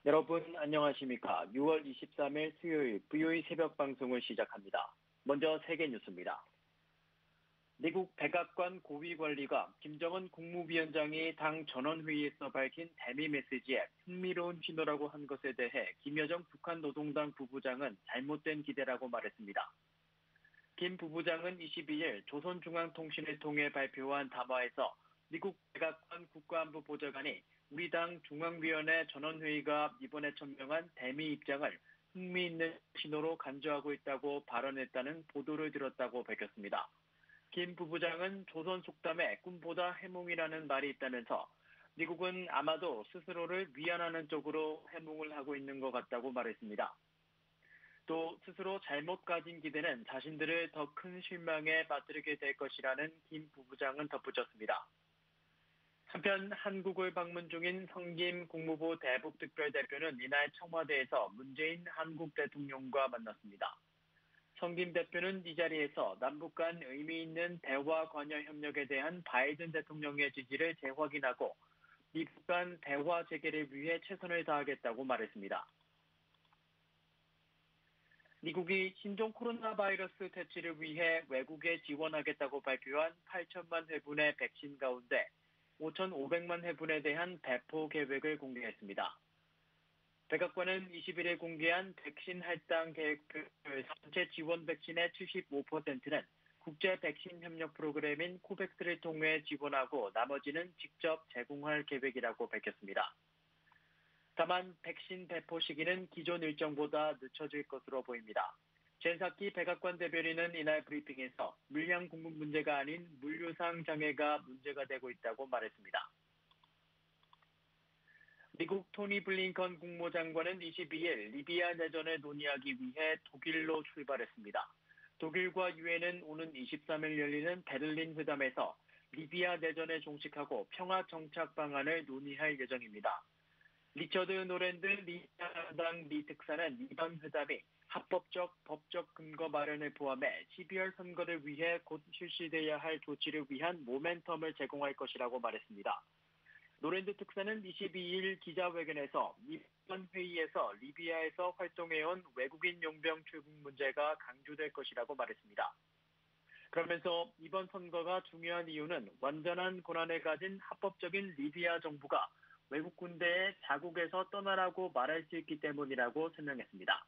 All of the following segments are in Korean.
여러분 안녕하십니까? 6월 23일 수요일 VOE 새벽 방송을 시작합니다. 먼저 세계 뉴스입니다. 미국 백악관 고위 관리가 김정은 국무위원장이 당 전원회의에서 밝힌 대미 메시지에 흥미로운 신호라고 한 것에 대해 김여정 북한 노동당 부부장은 잘못된 기대라고 말했습니다. 김 부부장은 22일 조선중앙통신을 통해 발표한 담화에서 미국 백악관 국가안보 보좌관이 우리 당 중앙위원회 전원회의가 이번에 천명한 대미 입장을 흥미있는 신호로 간주하고 있다고 발언했다는 보도를 들었다고 밝혔습니다. 김 부부장은 조선 속담에 꿈보다 해몽이라는 말이 있다면서 미국은 아마도 스스로를 위안하는 쪽으로 해몽을 하고 있는 것 같다고 말했습니다. 또 스스로 잘못 가진 기대는 자신들을 더 큰 실망에 빠뜨리게 될 것이라는 김 부부장은 덧붙였습니다. 한편 한국을 방문 중인 성김 국무부 대북특별대표는 이날 청와대에서 문재인 한국 대통령과 만났습니다. 성김 대표는 이 자리에서 남북 간 의미 있는 대화 관여 협력에 대한 바이든 대통령의 지지를 재확인하고 미국 간 대화 재개를 위해 최선을 다하겠다고 말했습니다. 미국이 신종 코로나 바이러스 퇴치를 위해 외국에 지원하겠다고 발표한 8천만 회분의 백신 가운데 5,500만 회분에 대한 배포 계획을 공개했습니다. 백악관은 21일 공개한 백신 할당 계획표에서 전체 지원 백신의 75%는 국제 백신 협력 프로그램인 코백스를 통해 지원하고 나머지는 직접 제공할 계획이라고 밝혔습니다. 다만 백신 배포 시기는 기존 일정보다 늦춰질 것으로 보입니다. 젠사키 백악관 대변인은 이날 브리핑에서 물량 공급 문제가 아닌 물류상 장애가 문제가 되고 있다고 말했습니다. 미국 토니 블링컨 국무장관은 22일 리비아 내전을 논의하기 위해 독일로 출발했습니다. 독일과 유엔은 오는 23일 열리는 베를린 회담에서 리비아 내전을 종식하고 평화 정착 방안을 논의할 예정입니다. 리처드 노랜드 리비아당 미 특사는 이번 회담이 합법적 법적 근거 마련을 포함해 12월 선거를 위해 곧 실시돼야 할 조치를 위한 모멘텀을 제공할 것이라고 말했습니다. 노랜드 특사는 22일 기자회견에서 이번 회의에서 리비아에서 활동해온 외국인 용병 출국 문제가 강조될 것이라고 말했습니다. 그러면서 이번 선거가 중요한 이유는 완전한 권한을 가진 합법적인 리비아 정부가 외국 군대에 자국에서 떠나라고 말할 수 있기 때문이라고 설명했습니다.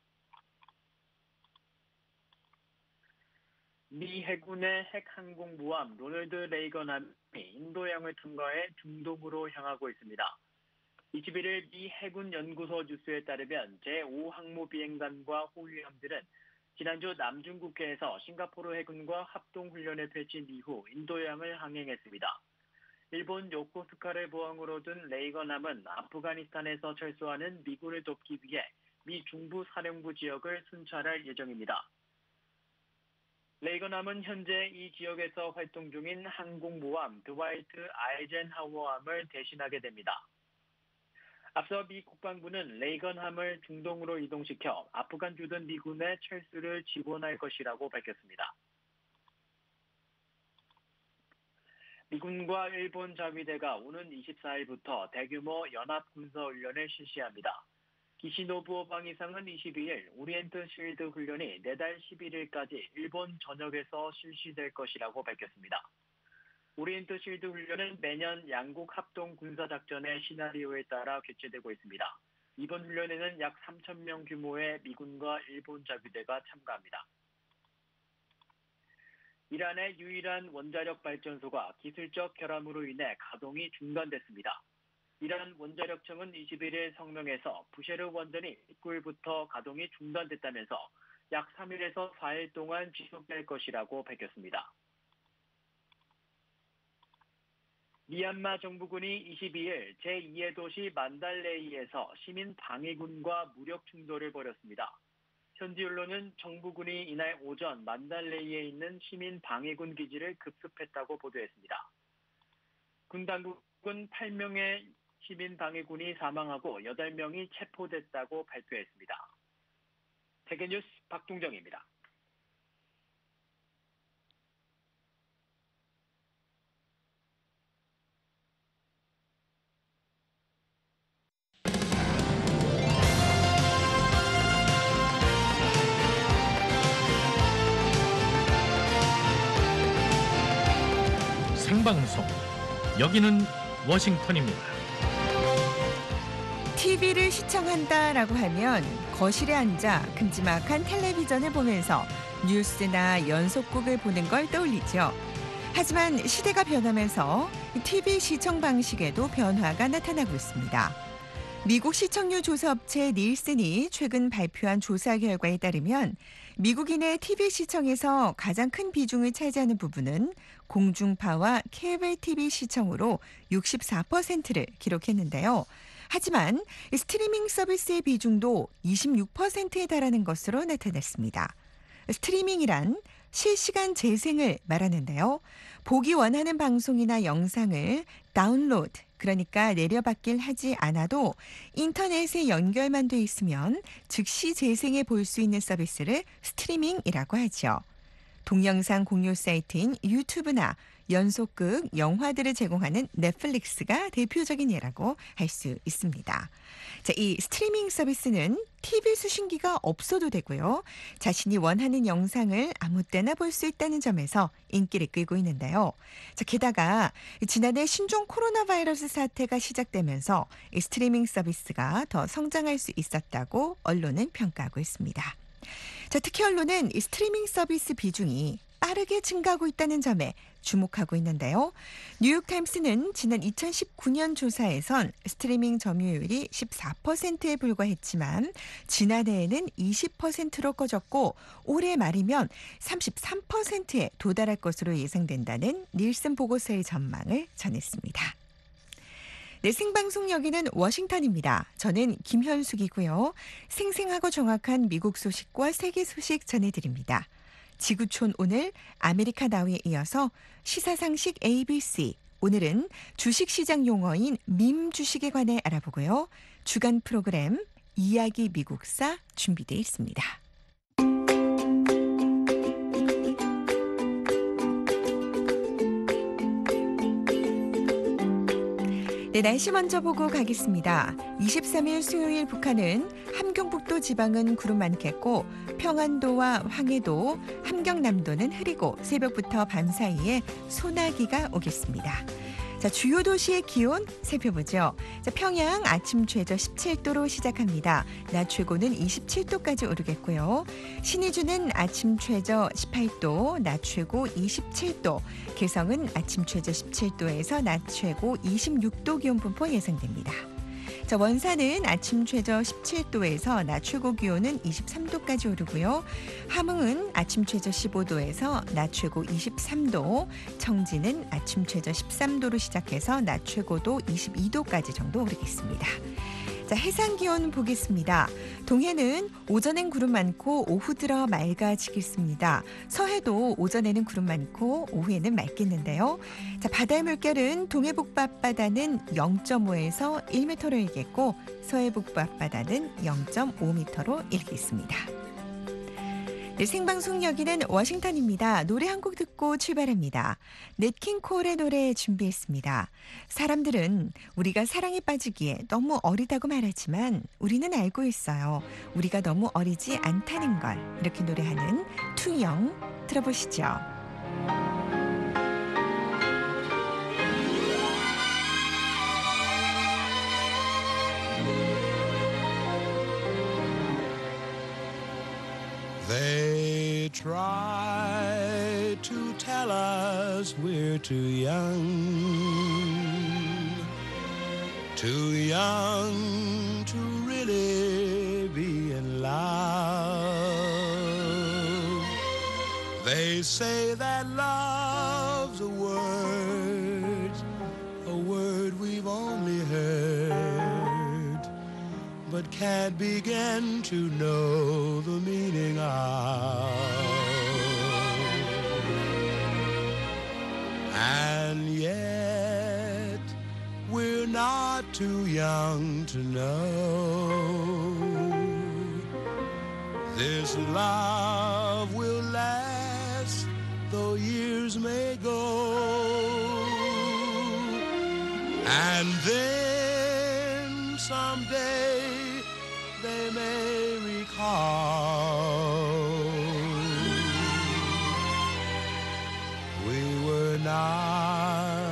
미 해군의 핵 항공모함 로널드 레이건함이 인도양을 통과해 중동으로 향하고 있습니다. 21일 미 해군 연구소 뉴스에 따르면 제5항모비행단과 호위함들은 지난주 남중국해에서 싱가포르 해군과 합동훈련을 펼친 이후 인도양을 항행했습니다. 일본 요코스카를 보항으로 둔 레이건함은 아프가니스탄에서 철수하는 미군을 돕기 위해 미 중부 사령부 지역을 순찰할 예정입니다. 레이건함은 현재 이 지역에서 활동 중인 항공모함 드와이트 아이젠하워함을 대신하게 됩니다. 앞서 미 국방부는 레이건함을 중동으로 이동시켜 아프간 주둔 미군의 철수를 지원할 것이라고 밝혔습니다. 미군과 일본 자위대가 오는 24일부터 대규모 연합군사훈련을 실시합니다. 기시노부오 방위상은 22일 오리엔트 실드 훈련이 내달 11일까지 일본 전역에서 실시될 것이라고 밝혔습니다. 오리엔트 실드 훈련은 매년 양국 합동 군사작전의 시나리오에 따라 개최되고 있습니다. 이번 훈련에는 약 3,000명 규모의 미군과 일본 자위대가 참가합니다. 이란의 유일한 원자력 발전소가 기술적 결함으로 인해 가동이 중단됐습니다. 이란 원자력청은 21일 성명에서 부셰르 원전이 19일부터 가동이 중단됐다면서 약 3일에서 4일 동안 지속될 것이라고 밝혔습니다. 미얀마 정부군이 22일 제2의 도시 만달레이에서 시민 방위군과 무력 충돌을 벌였습니다. 현지 언론은 정부군이 이날 오전 만달레이에 있는 시민 방위군 기지를 급습했다고 보도했습니다. 군 당국은 8명의 시민 방위군이 사망하고 8명이 체포됐다고 발표했습니다. 세계뉴스 박동정입니다. 생방송. 여기는 워싱턴입니다. TV를 시청한다라고 하면 거실에 앉아 큼지막한 텔레비전을 보면서 뉴스나 연속극을 보는 걸 떠올리죠. 하지만 시대가 변하면서 TV 시청 방식에도 변화가 나타나고 있습니다. 미국 시청률 조사업체 닐슨이 최근 발표한 조사 결과에 따르면 미국인의 TV 시청에서 가장 큰 비중을 차지하는 부분은 공중파와 케이블 TV 시청으로 64%를 기록했는데요. 하지만 스트리밍 서비스의 비중도 26%에 달하는 것으로 나타났습니다. 스트리밍이란 실시간 재생을 말하는데요. 보기 원하는 방송이나 영상을 다운로드, 그러니까 내려받길 하지 않아도 인터넷에 연결만 돼 있으면 즉시 재생해 볼 수 있는 서비스를 스트리밍이라고 하죠. 동영상 공유 사이트인 유튜브나 연속극, 영화들을 제공하는 넷플릭스가 대표적인 예라고 할 수 있습니다. 자, 이 스트리밍 서비스는 TV 수신기가 없어도 되고요. 자신이 원하는 영상을 아무 때나 볼 수 있다는 점에서 인기를 끌고 있는데요. 자, 게다가 지난해 신종 코로나 바이러스 사태가 시작되면서 이 스트리밍 서비스가 더 성장할 수 있었다고 언론은 평가하고 있습니다. 자, 특히 언론은 이 스트리밍 서비스 비중이 빠르게 증가하고 있다는 점에 주목하고 있는데요. 뉴욕타임스는 지난 2019년 조사에선 스트리밍 점유율이 14%에 불과했지만 지난해에는 20%로 커졌고 올해 말이면 33%에 도달할 것으로 예상된다는 닐슨 보고서의 전망을 전했습니다. 네, 생방송 여기는 워싱턴입니다. 저는 김현숙이고요. 생생하고 정확한 미국 소식과 세계 소식 전해드립니다. 지구촌 오늘 아메리카 나우에 이어서 시사상식 ABC. 오늘은 주식시장 용어인 밈 주식에 관해 알아보고요. 주간 프로그램 이야기 미국사 준비되어 있습니다. 네, 날씨 먼저 보고 가겠습니다. 23일 수요일 북한은 함경북도 지방은 구름 많겠고 평안도와 황해도, 함경남도는 흐리고 새벽부터 밤 사이에 소나기가 오겠습니다. 자, 주요 도시의 기온 살펴보죠. 자, 평양 아침 최저 17도로 시작합니다. 낮 최고는 27도까지 오르겠고요. 신의주는 아침 최저 18도, 낮 최고 27도. 개성은 아침 최저 17도에서 낮 최고 26도 기온 분포 예상됩니다. 자, 원산은 아침 최저 17도에서 낮 최고 기온은 23도까지 오르고요. 함흥은 아침 최저 15도에서 낮 최고 23도, 청진은 아침 최저 13도로 시작해서 낮 최고도 22도까지 정도 오르겠습니다. 자, 해상 기온 보겠습니다. 동해는 오전엔 구름 많고 오후 들어 맑아지겠습니다. 서해도 오전에는 구름 많고 오후에는 맑겠는데요. 자, 바다의 물결은 동해 북부 앞바다는 0.5에서 1m로 일겠고 서해 북부 앞바다는 0.5m로 일겠습니다. 네, 생방송 여기는 워싱턴입니다. 노래 한 곡 듣고 출발합니다. 넷킹 콜의 노래 준비했습니다. 사람들은 우리가 사랑에 빠지기에 너무 어리다고 말하지만 우리는 알고 있어요. 우리가 너무 어리지 않다는 걸. 이렇게 노래하는 투영 들어보시죠. They try to tell us we're too young to really be in love. They say that love's a word we've only heard, but can't begin to know the meaning of. And yet we're not too young to know this love will last though years may go. And then someday they may recall we were not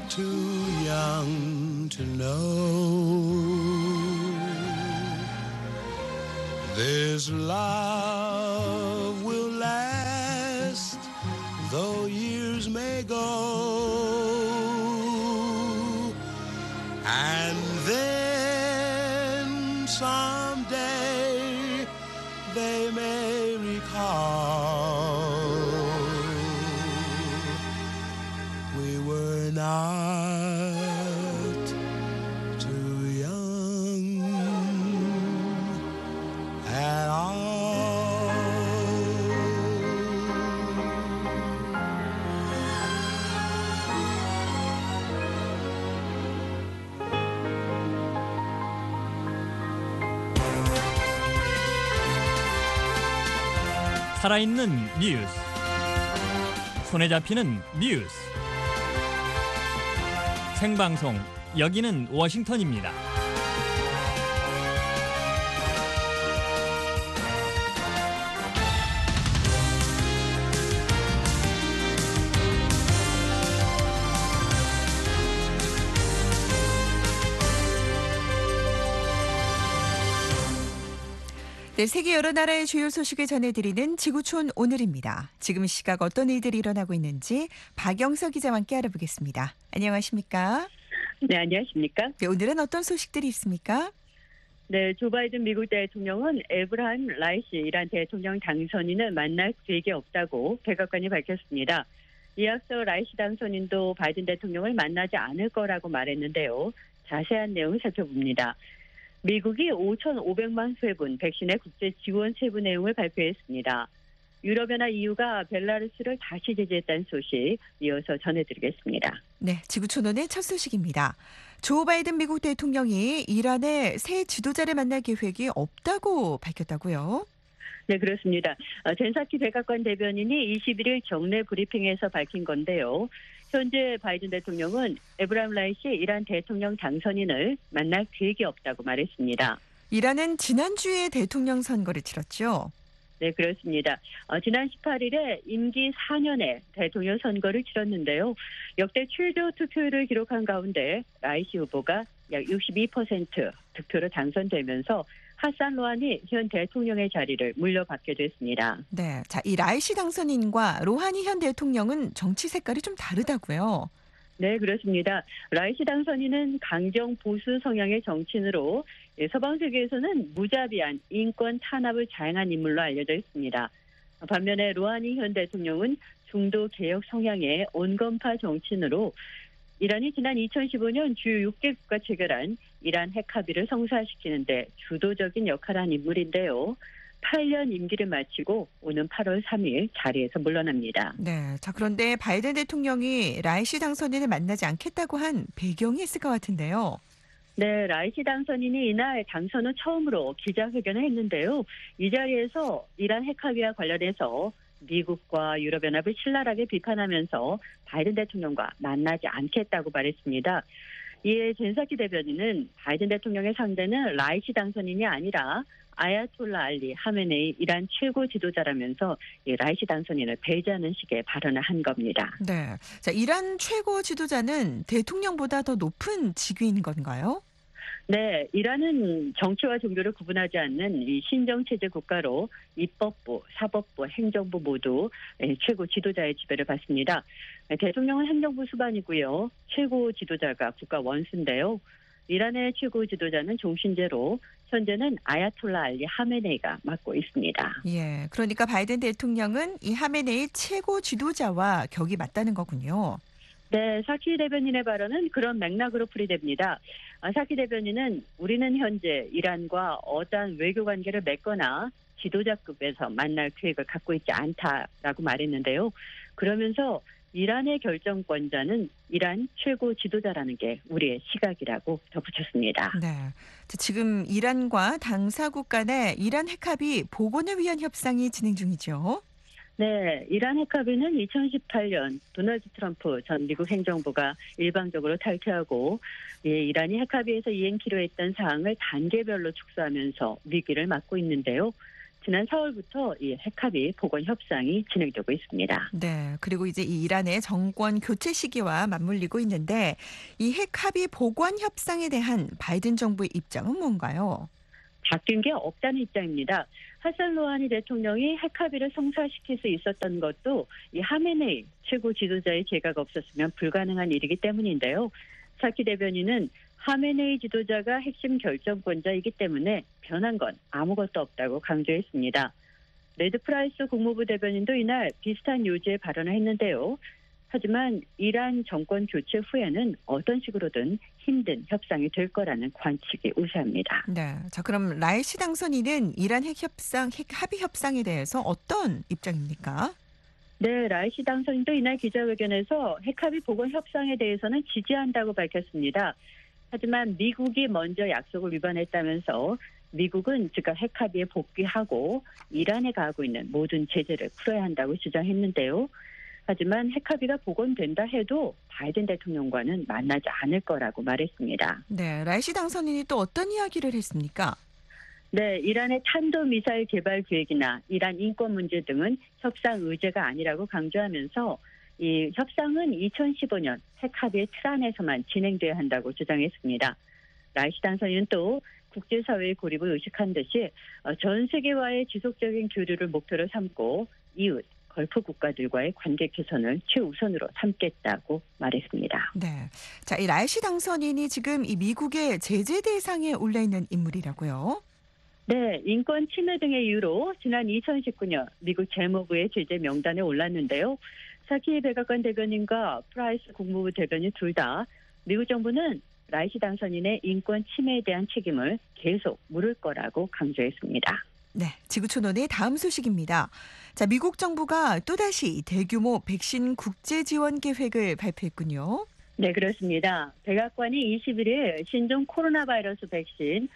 too young to know. This love will last, though years may go, and then someday they may recall we were not too young at all. 살아있는 뉴스, 손에 잡히는 뉴스, 생방송 여기는 워싱턴입니다. 네, 세계 여러 나라의 주요 소식을 전해드리는 지구촌 오늘입니다. 지금 시각 어떤 일들이 일어나고 있는지 박영서 기자와 함께 알아보겠습니다. 안녕하십니까? 네, 안녕하십니까? 네, 오늘은 어떤 소식들이 있습니까? 네, 조 바이든 미국 대통령은 에브라임 라이시 이란 대통령 당선인을 만날 계획이 없다고 백악관이 밝혔습니다. 이에 앞서 라이시 당선인도 바이든 대통령을 만나지 않을 거라고 말했는데요. 자세한 내용을 살펴봅니다. 미국이 5,500만 회분 백신의 국제 지원 세부 내용을 발표했습니다. 유럽연합 EU가 벨라루스를 다시 제재했다는 소식 이어서 전해드리겠습니다. 네, 지구촌원의 첫 소식입니다. 조 바이든 미국 대통령이 이란의 새 지도자를 만날 계획이 없다고 밝혔다고요? 네, 그렇습니다. 젠사키 백악관 대변인이 21일 정례 브리핑에서 밝힌 건데요. 현재 바이든 대통령은 에브라임 라이시 이란 대통령 당선인을 만날 계획이 없다고 말했습니다. 이란은 지난주에 대통령 선거를 치렀죠? 네, 그렇습니다. 지난 18일에 임기 4년의 대통령 선거를 치렀는데요. 역대 최저 투표율을 기록한 가운데 라이시 후보가 약 62% 득표로 당선되면서 하산 로하니 현 대통령의 자리를 물려받게 됐습니다. 네, 자, 이 라이시 당선인과 로하니 현 대통령은 정치 색깔이 좀 다르다고요? 네, 그렇습니다. 라이시 당선인은 강경 보수 성향의 정치인으로 서방 세계에서는 무자비한 인권 탄압을 자행한 인물로 알려져 있습니다. 반면에 로하니 현 대통령은 중도 개혁 성향의 온건파 정치인으로 이란이 지난 2015년 주요 6개 국가 체결한 이란 핵 합의를 성사시키는 데 주도적인 역할을 한 인물인데요. 8년 임기를 마치고 오는 8월 3일 자리에서 물러납니다. 네, 자, 그런데 바이든 대통령이 라이시 당선인을 만나지 않겠다고 한 배경이 있을 것 같은데요. 네, 라이시 당선인이 이날 당선 후 처음으로 기자회견을 했는데요. 이 자리에서 이란 핵 합의와 관련해서 미국과 유럽연합을 신랄하게 비판하면서 바이든 대통령과 만나지 않겠다고 말했습니다. 이에 젠사키 대변인은 바이든 대통령의 상대는 라이시 당선인이 아니라 아야톨라 알리 하메네이 이란 최고 지도자라면서 이 라이시 당선인을 배제하는 식의 발언을 한 겁니다. 네, 자, 이란 최고 지도자는 대통령보다 더 높은 직위인 건가요? 네, 이란은 정치와 종교를 구분하지 않는 이 신정체제 국가로 입법부, 사법부, 행정부 모두 최고 지도자의 지배를 받습니다. 대통령은 행정부 수반이고요. 최고 지도자가 국가 원수인데요. 이란의 최고 지도자는 종신제로 현재는 아야톨라 알리 하메네이가 맡고 있습니다. 예, 그러니까 바이든 대통령은 이 하메네이 최고 지도자와 격이 맞다는 거군요. 네, 사키 대변인의 발언은 그런 맥락으로 풀이됩니다. 사키 대변인은 우리는 현재 이란과 어떠한 외교 관계를 맺거나 지도자급에서 만날 계획을 갖고 있지 않다라고 말했는데요. 그러면서 이란의 결정권자는 이란 최고 지도자라는 게 우리의 시각이라고 덧붙였습니다. 네, 자, 지금 이란과 당사국 간의 이란 핵합의 복원을 위한 협상이 진행 중이죠. 네, 이란 핵합의는 2018년 도널드 트럼프 전 미국 행정부가 일방적으로 탈퇴하고 이란이 핵합의에서 이행키로 했던 사항을 단계별로 축소하면서 위기를 맞고 있는데요. 지난 4월부터 이 핵합의 복원 협상이 진행되고 있습니다. 네. 그리고 이제 이 이란의 정권 교체 시기와 맞물리고 있는데 이 핵합의 복원 협상에 대한 바이든 정부의 입장은 뭔가요? 바뀐 게 없다는 입장입니다. 하산 로하니 대통령이 핵합의를 성사시킬 수 있었던 것도 이 하메네이 최고 지도자의 제가가 없었으면 불가능한 일이기 때문인데요. 사키 대변인은 하메네이 지도자가 핵심 결정권자이기 때문에 변한 건 아무것도 없다고 강조했습니다. 레드 프라이스 국무부 대변인도 이날 비슷한 요지의 발언을 했는데요. 하지만 이란 정권 교체 후에는 어떤 식으로든 힘든 협상이 될 거라는 관측이 우세합니다. 네. 자, 그럼 라이시 당선인은 이란 핵 합의 협상에 대해서 어떤 입장입니까? 네, 라이시 당선인도 이날 기자회견에서 핵합의 복원 협상에 대해서는 지지한다고 밝혔습니다. 하지만 미국이 먼저 약속을 위반했다면서 미국은 즉각 핵합의에 복귀하고 이란에 가하고 있는 모든 제재를 풀어야 한다고 주장했는데요. 하지만 핵합의가 복원된다 해도 바이든 대통령과는 만나지 않을 거라고 말했습니다. 네. 라이시 당선인이 또 어떤 이야기를 했습니까? 네, 이란의 탄도미사일 개발 계획이나 이란 인권 문제 등은 협상 의제가 아니라고 강조하면서 이 협상은 2015년 핵합의 틀 안에서만 진행돼야 한다고 주장했습니다. 라이시 당선인은 또 국제사회의 고립을 의식한 듯이 전 세계와의 지속적인 교류를 목표로 삼고 이웃, 걸프 국가들과의 관계 개선을 최우선으로 삼겠다고 말했습니다. 네. 자, 이 라이시 당선인이 지금 이 미국의 제재 대상에 올라 있는 인물이라고요? 네, 인권 침해 등의 이유로 지난 2019년 미국 재무부의 제재 명단에 올랐는데요. 사키 백악관 대변인과 프라이스 국무부 대변인 둘 다 미국 정부는 라이시 당선인의 인권 침해에 대한 책임을 계속 물을 거라고 강조했습니다. 네. 지구촌원의 다음 소식입니다. 자, 미국 정부가 또다시 대규모 백신 국제 지원 계획을 발표했군요. 네, 그렇습니다. 백악관이 21일 신종 코로나 바이러스 백신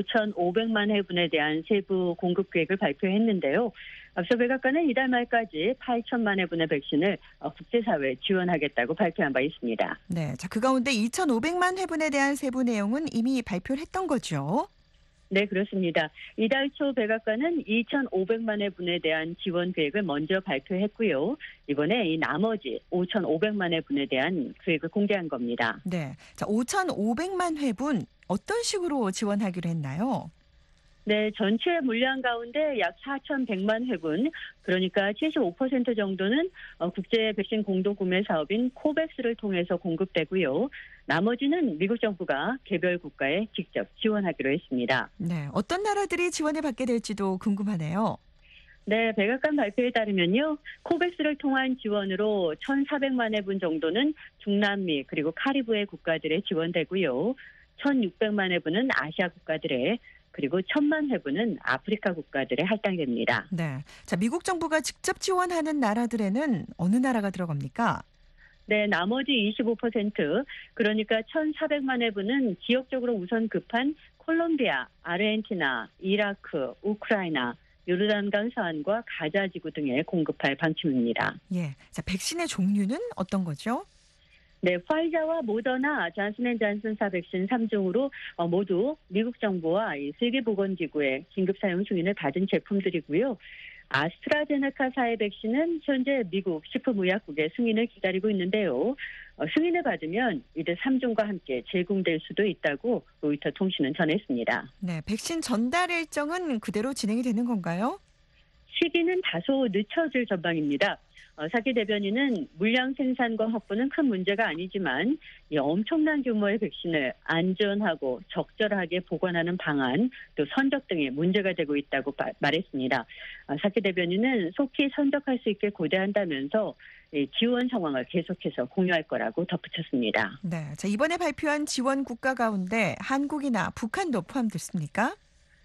5,500만 회분에 대한 세부 공급 계획을 발표했는데요. 앞서 백악관은 이달 말까지 8천만 회분의 백신을 국제사회에 지원하겠다고 발표한 바 있습니다. 네. 자, 그 가운데 2,500만 회분에 대한 세부 내용은 이미 발표를 했던 거죠. 네, 그렇습니다. 이달 초 백악관은 2,500만 회분에 대한 지원 계획을 먼저 발표했고요. 이번에 이 나머지 5,500만 회분에 대한 계획을 공개한 겁니다. 네. 자, 5,500만 회분 어떤 식으로 지원하기로 했나요? 네, 전체 물량 가운데 약 4,100만 회분, 그러니까 75% 정도는 국제 백신 공동 구매 사업인 코백스를 통해서 공급되고요. 나머지는 미국 정부가 개별 국가에 직접 지원하기로 했습니다. 네. 어떤 나라들이 지원을 받게 될지도 궁금하네요. 네, 백악관 발표에 따르면요. 코백스를 통한 지원으로 1,400만 회분 정도는 중남미 그리고 카리브해 국가들에 지원되고요. 1,600만 회분은 아시아 국가들에 그리고 1,000만 회분은 아프리카 국가들에 할당됩니다. 네. 자, 미국 정부가 직접 지원하는 나라들에는 어느 나라가 들어갑니까? 네, 나머지 25%, 그러니까 1,400만 회분은 지역적으로 우선 급한 콜롬비아, 아르헨티나, 이라크, 우크라이나, 요르단강 서안과 가자 지구 등에 공급할 방침입니다. 예. 자, 백신의 종류는 어떤 거죠? 네, 파이자와 모더나, 잔슨앤잔슨사 백신 3종으로 모두 미국 정부와 이 세계보건기구의 긴급 사용 승인을 받은 제품들이고요. 아스트라제네카사의 백신은 현재 미국 식품의약국의 승인을 기다리고 있는데요. 승인을 받으면 이들 3종과 함께 제공될 수도 있다고 로이터 통신은 전했습니다. 네. 백신 전달 일정은 그대로 진행이 되는 건가요? 시기는 다소 늦춰질 전망입니다. 사키 대변인은 물량 생산과 확보는 큰 문제가 아니지만 이 엄청난 규모의 백신을 안전하고 적절하게 보관하는 방안 또 선적 등에 문제가 되고 있다고 말했습니다. 사키 대변인은 속히 선적할 수 있게 고대한다면서 지원 상황을 계속해서 공유할 거라고 덧붙였습니다. 네. 자, 이번에 발표한 지원 국가 가운데 한국이나 북한도 포함됐습니까?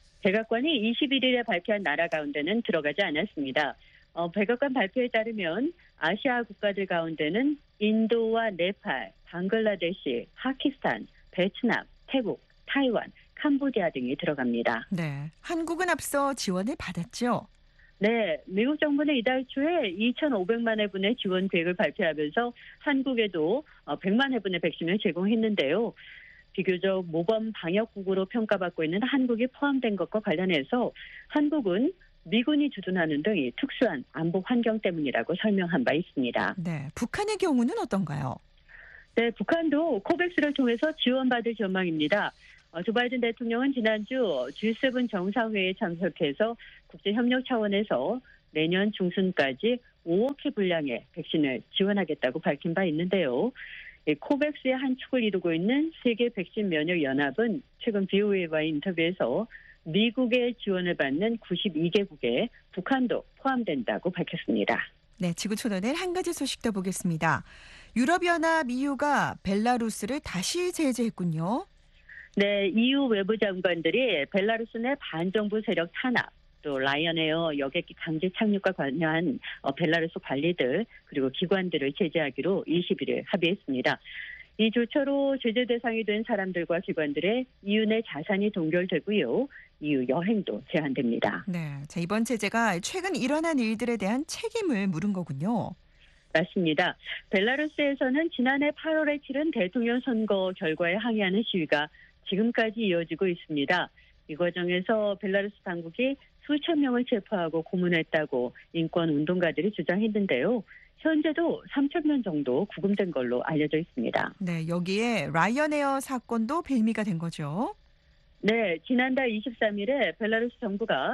백악관이 21일에 발표한 나라 가운데는 들어가지 않았습니다. 백악관 발표에 따르면 아시아 국가들 가운데는 인도와 네팔, 방글라데시, 파키스탄, 베트남, 태국, 타이완, 캄보디아 등이 들어갑니다. 네. 한국은 앞서 지원을 받았죠? 네, 미국 정부는 이달 초에 2,500만 회분의 지원 계획을 발표하면서 한국에도 100만 회분의 백신을 제공했는데요. 비교적 모범 방역국으로 평가받고 있는 한국이 포함된 것과 관련해서 한국은 미군이 주둔하는 등 이 특수한 안보 환경 때문이라고 설명한 바 있습니다. 네, 북한의 경우는 어떤가요? 네, 북한도 코백스를 통해서 지원받을 전망입니다. 조 바이든 대통령은 지난주 G7 정상회의에 참석해서 국제협력 차원에서 내년 중순까지 5억회 분량의 백신을 지원하겠다고 밝힌 바 있는데요. 코백스의 한 축을 이루고 있는 세계 백신 면역 연합은 최근 BOA와의 인터뷰에서 미국의 지원을 받는 92개국에 북한도 포함된다고 밝혔습니다. 네, 지구촌오늘 한 가지 소식 더 보겠습니다. 유럽연합 EU가 벨라루스를 다시 제재했군요. 네, EU 외부 장관들이 벨라루스 내 반정부 세력 탄압, 또 라이언에어 여객기 강제 착륙과 관여한 벨라루스 관리들 그리고 기관들을 제재하기로 21일 합의했습니다. 이 조처로 제재 대상이 된 사람들과 기관들의 EU 내 자산이 동결되고요. EU 여행도 제한됩니다. 네, 자, 이번 제재가 최근 일어난 일들에 대한 책임을 물은 거군요. 맞습니다. 벨라루스에서는 지난해 8월에 치른 대통령 선거 결과에 항의하는 시위가 지금까지 이어지고 있습니다. 이 과정에서 벨라루스 당국이 수천 명을 체포하고 고문했다고 인권운동가들이 주장했는데요. 현재도 3천 명 정도 구금된 걸로 알려져 있습니다. 네, 여기에 라이언에어 사건도 빌미가 된 거죠. 네, 지난달 23일에 벨라루스 정부가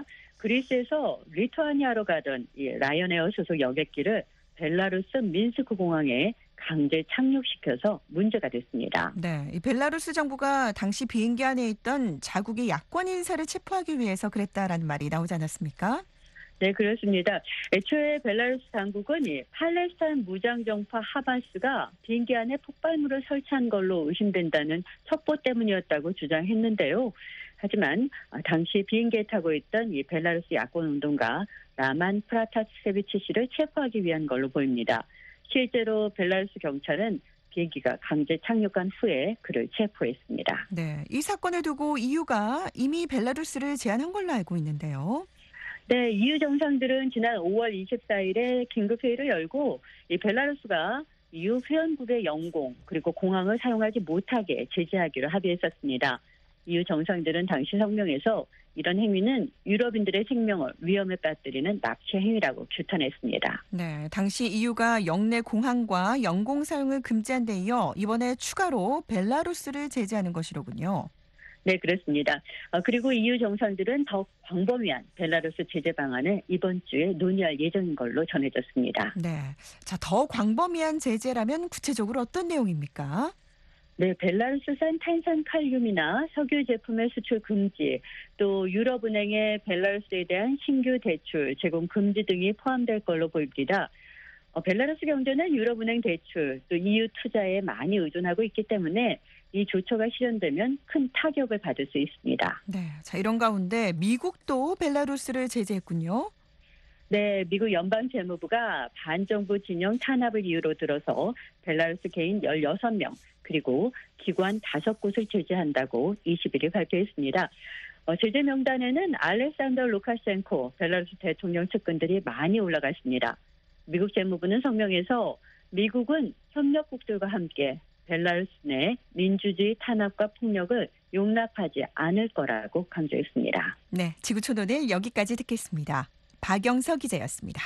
그리스에서 리투아니아로 가던 이 라이언에어 소속 여객기를 벨라루스 민스크 공항에 강제 착륙시켜서 문제가 됐습니다. 네, 이 벨라루스 정부가 당시 비행기 안에 있던 자국의 야권 인사를 체포하기 위해서 그랬다라는 말이 나오지 않았습니까? 네, 그렇습니다. 애초에 벨라루스 당국은 이 팔레스타인 무장정파 하마스가 비행기 안에 폭발물을 설치한 걸로 의심된다는 첩보 때문이었다고 주장했는데요. 하지만 당시 비행기에 타고 있던 이 벨라루스 야권 운동가 라만 프라타세비치 씨를 체포하기 위한 걸로 보입니다. 실제로 벨라루스 경찰은 비행기가 강제 착륙한 후에 그를 체포했습니다. 네, 이 사건을 두고 EU가 이미 벨라루스를 제안한 걸로 알고 있는데요. 네, EU 정상들은 지난 5월 24일에 긴급회의를 열고 이 벨라루스가 EU 회원국의 영공 그리고 공항을 사용하지 못하게 제재하기로 합의했었습니다. EU 정상들은 당시 성명에서 이런 행위는 유럽인들의 생명을 위험에 빠뜨리는 납치 행위라고 규탄했습니다. 네, 당시 EU가 영내 공항과 영공 사용을 금지한 데 이어 이번에 추가로 벨라루스를 제재하는 것이로군요. 네, 그렇습니다. 그리고 EU 정상들은 더 광범위한 벨라루스 제재 방안을 이번 주에 논의할 예정인 걸로 전해졌습니다. 네, 자, 더 광범위한 제재라면 구체적으로 어떤 내용입니까? 네, 벨라루스산 탄산칼륨이나 석유 제품의 수출 금지, 또 유럽은행의 벨라루스에 대한 신규 대출 제공 금지 등이 포함될 걸로 보입니다. 벨라루스 경제는 유럽은행 대출, 또 EU 투자에 많이 의존하고 있기 때문에 이 조처가 실현되면 큰 타격을 받을 수 있습니다. 네, 자, 이런 가운데 미국도 벨라루스를 제재했군요. 네, 미국 연방재무부가 반정부 진영 탄압을 이유로 들어서 벨라루스 개인 16명 그리고 기관 5곳을 제재한다고 21일 발표했습니다. 제재 명단에는 알렉산더 루카셴코 벨라루스 대통령 측근들이 많이 올라갔습니다. 미국 재무부는 성명에서 미국은 협력국들과 함께 벨라루스 내 민주주의 탄압과 폭력을 용납하지 않을 거라고 강조했습니다. 네, 지구촌오늘 여기까지 듣겠습니다. 박영서 기자였습니다.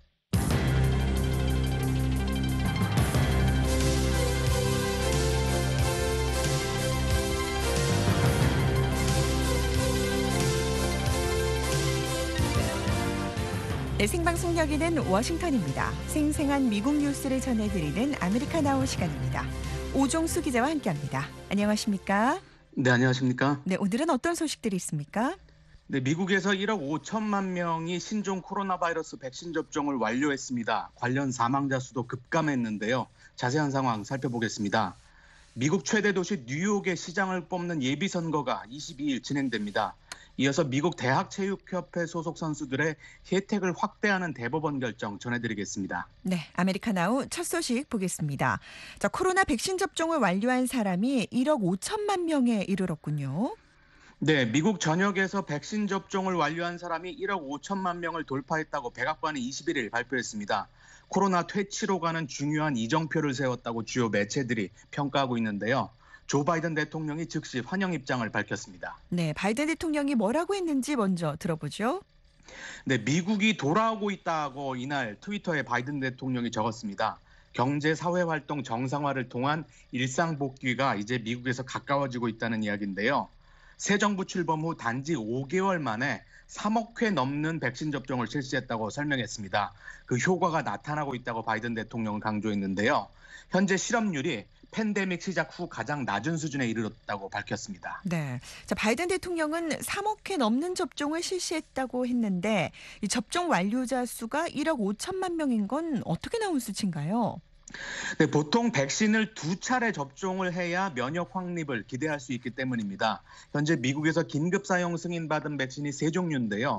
네, 생방송 여기는 워싱턴입니다. 생생한 미국 뉴스를 전해드리는 아메리카나우 시간입니다. 오종수 기자와 함께합니다. 안녕하십니까? 네, 안녕하십니까? 네, 오늘은 어떤 소식들이 있습니까? 네, 미국에서 1억 5천만 명이 신종 코로나 바이러스 백신 접종을 완료했습니다. 관련 사망자 수도 급감했는데요. 자세한 상황 살펴보겠습니다. 미국 최대 도시 뉴욕의 시장을 뽑는 예비선거가 22일 진행됩니다. 이어서 미국 대학체육협회 소속 선수들의 혜택을 확대하는 대법원 결정 전해드리겠습니다. 네, 아메리카나우 첫 소식 보겠습니다. 자, 코로나 백신 접종을 완료한 사람이 1억 5천만 명에 이르렀군요. 네, 미국 전역에서 백신 접종을 완료한 사람이 1억 5천만 명을 돌파했다고 백악관이 21일 발표했습니다. 코로나 퇴치로 가는 중요한 이정표를 세웠다고 주요 매체들이 평가하고 있는데요. 조 바이든 대통령이 즉시 환영 입장을 밝혔습니다. 네, 바이든 대통령이 뭐라고 했는지 먼저 들어보죠. 네, 미국이 돌아오고 있다고 이날 트위터에 바이든 대통령이 적었습니다. 경제 사회 활동 정상화를 통한 일상 복귀가 이제 미국에서 가까워지고 있다는 이야기인데요. 새 정부 출범 후 단지 5개월 만에 3억 회 넘는 백신 접종을 실시했다고 설명했습니다. 그 효과가 나타나고 있다고 바이든 대통령은 강조했는데요. 현재 실업률이 팬데믹 시작 후 가장 낮은 수준에 이르렀다고 밝혔습니다. 네. 자, 바이든 대통령은 3억 회 넘는 접종을 실시했다고 했는데 이 접종 완료자 수가 1억 5천만 명인 건 어떻게 나온 수치인가요? 네, 보통 백신을 2차례 접종을 해야 면역 확립을 기대할 수 있기 때문입니다. 현재 미국에서 긴급 사용 승인받은 백신이 3종류인데요.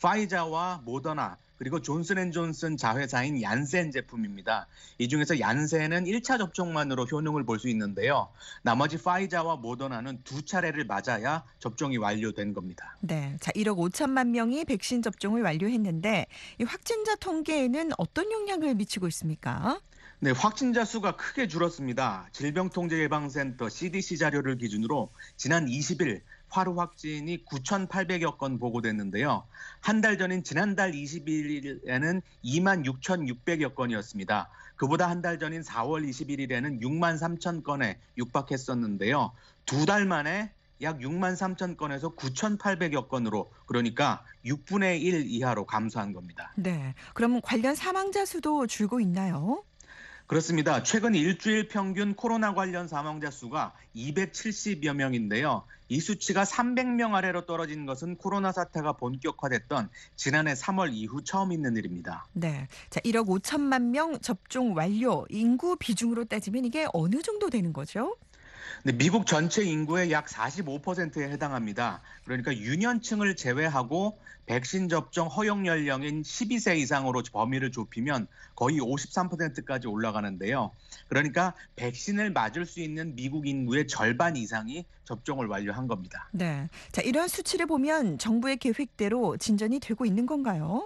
파이자와 모더나 그리고 존슨앤존슨 자회사인 얀센 제품입니다. 이 중에서 얀센은 1차 접종만으로 효능을 볼 수 있는데요. 나머지 파이자와 모더나는 2차례를 맞아야 접종이 완료된 겁니다. 네. 자, 1억 5천만 명이 백신 접종을 완료했는데 이 확진자 통계에는 어떤 영향을 미치고 있습니까? 네, 확진자 수가 크게 줄었습니다. 질병통제예방센터 CDC 자료를 기준으로 지난 20일 하루 확진이 9,800여 건 보고됐는데요. 한 달 전인 지난달 20일에는 26,600여 건이었습니다. 그보다 한 달 전인 4월 21일에는 6만 3천 건에 육박했었는데요. 2달 만에 약 6만 3천 건에서 9,800여 건으로 그러니까 6분의 1 이하로 감소한 겁니다. 네. 그럼 관련 사망자 수도 줄고 있나요? 그렇습니다. 최근 일주일 평균 코로나 관련 사망자 수가 270여 명인데요. 이 수치가 300명 아래로 떨어진 것은 코로나 사태가 본격화됐던 지난해 3월 이후 처음 있는 일입니다. 네. 자, 1억 5천만 명 접종 완료. 인구 비중으로 따지면 이게 어느 정도 되는 거죠? 네, 미국 전체 인구의 약 45%에 해당합니다. 그러니까 유년층을 제외하고 백신 접종 허용 연령인 12세 이상으로 범위를 좁히면 거의 53%까지 올라가는데요. 그러니까 백신을 맞을 수 있는 미국 인구의 절반 이상이 접종을 완료한 겁니다. 네. 자, 이런 수치를 보면 정부의 계획대로 진전이 되고 있는 건가요?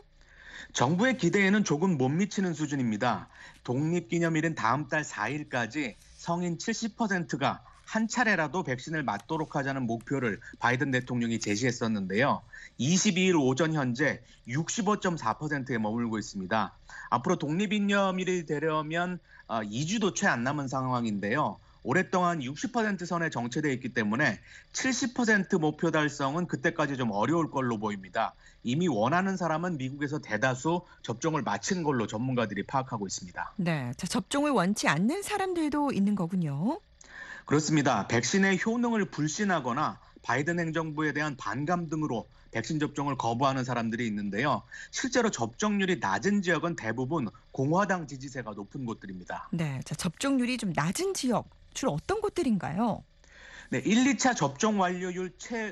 정부의 기대에는 조금 못 미치는 수준입니다. 독립기념일인 다음 달 4일까지 성인 70%가 한 차례라도 백신을 맞도록 하자는 목표를 바이든 대통령이 제시했었는데요. 22일 오전 현재 65.4%에 머물고 있습니다. 앞으로 독립기념일이 되려면 2주도 채 안 남은 상황인데요. 오랫동안 60% 선에 정체되어 있기 때문에 70% 목표 달성은 그때까지 좀 어려울 걸로 보입니다. 이미 원하는 사람은 미국에서 대다수 접종을 마친 걸로 전문가들이 파악하고 있습니다. 네. 자, 접종을 원치 않는 사람들도 있는 거군요. 그렇습니다. 백신의 효능을 불신하거나 바이든 행정부에 대한 반감 등으로 백신 접종을 거부하는 사람들이 있는데요. 실제로 접종률이 낮은 지역은 대부분 공화당 지지세가 높은 곳들입니다. 네. 자, 접종률이 좀 낮은 지역, 주로 어떤 곳들인가요? 네, 1, 2차 접종 완료율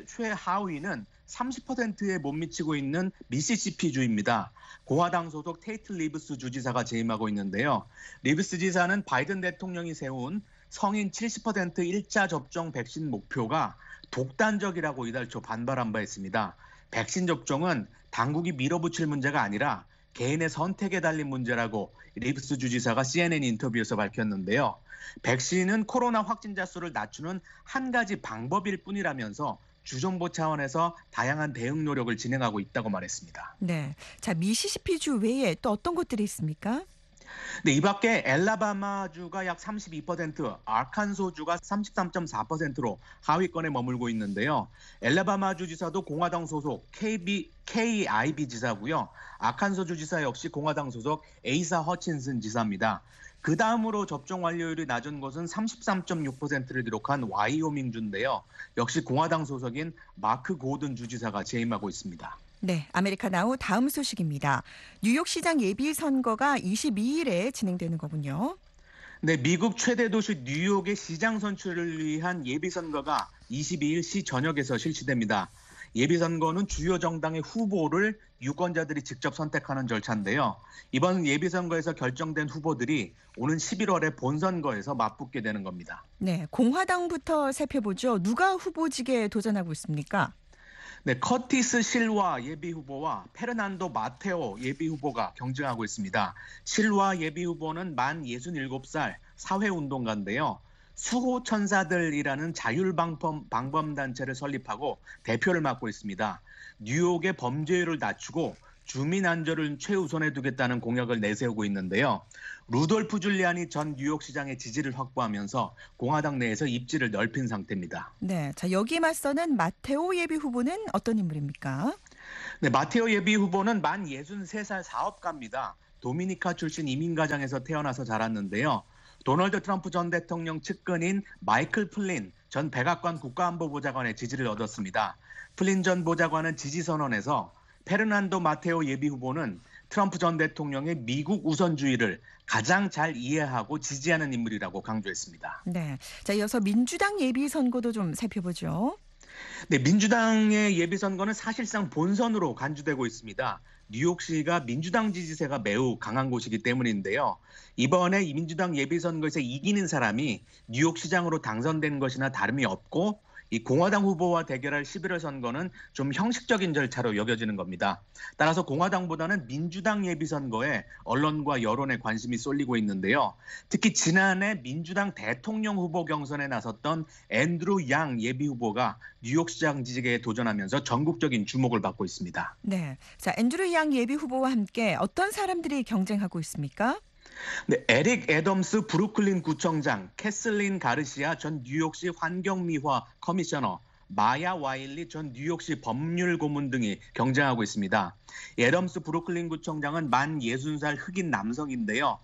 최하위는 30%에 못 미치고 있는 미시시피주입니다. 공화당 소속 테이트 리브스 주지사가 재임하고 있는데요. 리브스 지사는 바이든 대통령이 세운 성인 70% 1차 접종 백신 목표가 독단적이라고 이달 초 반발한 바 있습니다. 백신 접종은 당국이 밀어붙일 문제가 아니라 개인의 선택에 달린 문제라고 리브스 주지사가 CNN 인터뷰에서 밝혔는데요. 백신은 코로나 확진자 수를 낮추는 한 가지 방법일 뿐이라면서 주정부 차원에서 다양한 대응 노력을 진행하고 있다고 말했습니다. 네. 자, 미시시피주 외에 또 어떤 곳들이 있습니까? 네, 이 밖에 엘라바마주가 약 32%, 아칸소주가 33.4%로 하위권에 머물고 있는데요. 엘라바마주 지사도 공화당 소속 KIB 지사고요. 아칸소주 지사 역시 공화당 소속 에이사 허친슨 지사입니다. 그 다음으로 접종 완료율이 낮은 곳은 33.6%를 기록한 와이오밍주인데요. 역시 공화당 소속인 마크 고든 주지사가 재임하고 있습니다. 네, 아메리카나우 다음 소식입니다. 뉴욕시장 예비선거가 22일에 진행되는 거군요. 네, 미국 최대 도시 뉴욕의 시장 선출을 위한 예비선거가 22일 시 저녁에서 실시됩니다. 예비선거는 주요 정당의 후보를 유권자들이 직접 선택하는 절차인데요. 이번 예비선거에서 결정된 후보들이 오는 11월에 본선거에서 맞붙게 되는 겁니다. 네, 공화당부터 살펴보죠. 누가 후보직에 도전하고 있습니까? 네, 커티스 실와 예비후보와 페르난도 마테오 예비후보가 경쟁하고 있습니다. 실와 예비후보는 만 67살 사회운동가인데요. 수호천사들이라는 자율방범단체를 설립하고 대표를 맡고 있습니다. 뉴욕의 범죄율을 낮추고 주민 안전을 최우선에 두겠다는 공약을 내세우고 있는데요. 루돌프 줄리아니 전 뉴욕시장의 지지를 확보하면서 공화당 내에서 입지를 넓힌 상태입니다. 네, 자 여기에 맞서는 마테오 예비 후보는 어떤 인물입니까? 네, 마테오 예비 후보는 만 63살 사업가입니다. 도미니카 출신 이민가정에서 태어나서 자랐는데요. 도널드 트럼프 전 대통령 측근인 마이클 플린 전 백악관 국가안보보좌관의 지지를 얻었습니다. 플린 전 보좌관은 지지선언에서 페르난도 마테오 예비 후보는 트럼프 전 대통령의 미국 우선주의를 가장 잘 이해하고 지지하는 인물이라고 강조했습니다. 네, 자 이어서 민주당 예비 선거도 좀 살펴보죠. 네, 민주당의 예비선거는 사실상 본선으로 간주되고 있습니다. 뉴욕시가 민주당 지지세가 매우 강한 곳이기 때문인데요. 이번에 이 민주당 예비선거에서 이기는 사람이 뉴욕시장으로 당선된 것이나 다름이 없고 이 공화당 후보와 대결할 11월 선거는 좀 형식적인 절차로 여겨지는 겁니다. 따라서 공화당보다는 민주당 예비선거에 언론과 여론의 관심이 쏠리고 있는데요. 특히 지난해 민주당 대통령 후보 경선에 나섰던 앤드루 양 예비 후보가 뉴욕시장 지지계에 도전하면서 전국적인 주목을 받고 있습니다. 네, 자 앤드루 양 예비 후보와 함께 어떤 사람들이 경쟁하고 있습니까? 네, 에릭 애덤스 브루클린 구청장, 캐슬린 가르시아 전 뉴욕시 환경미화 커미셔너, 마야 와일리 전 뉴욕시 법률 고문 등이 경쟁하고 있습니다. 애덤스 브루클린 구청장은 만 60살 흑인 남성인데요.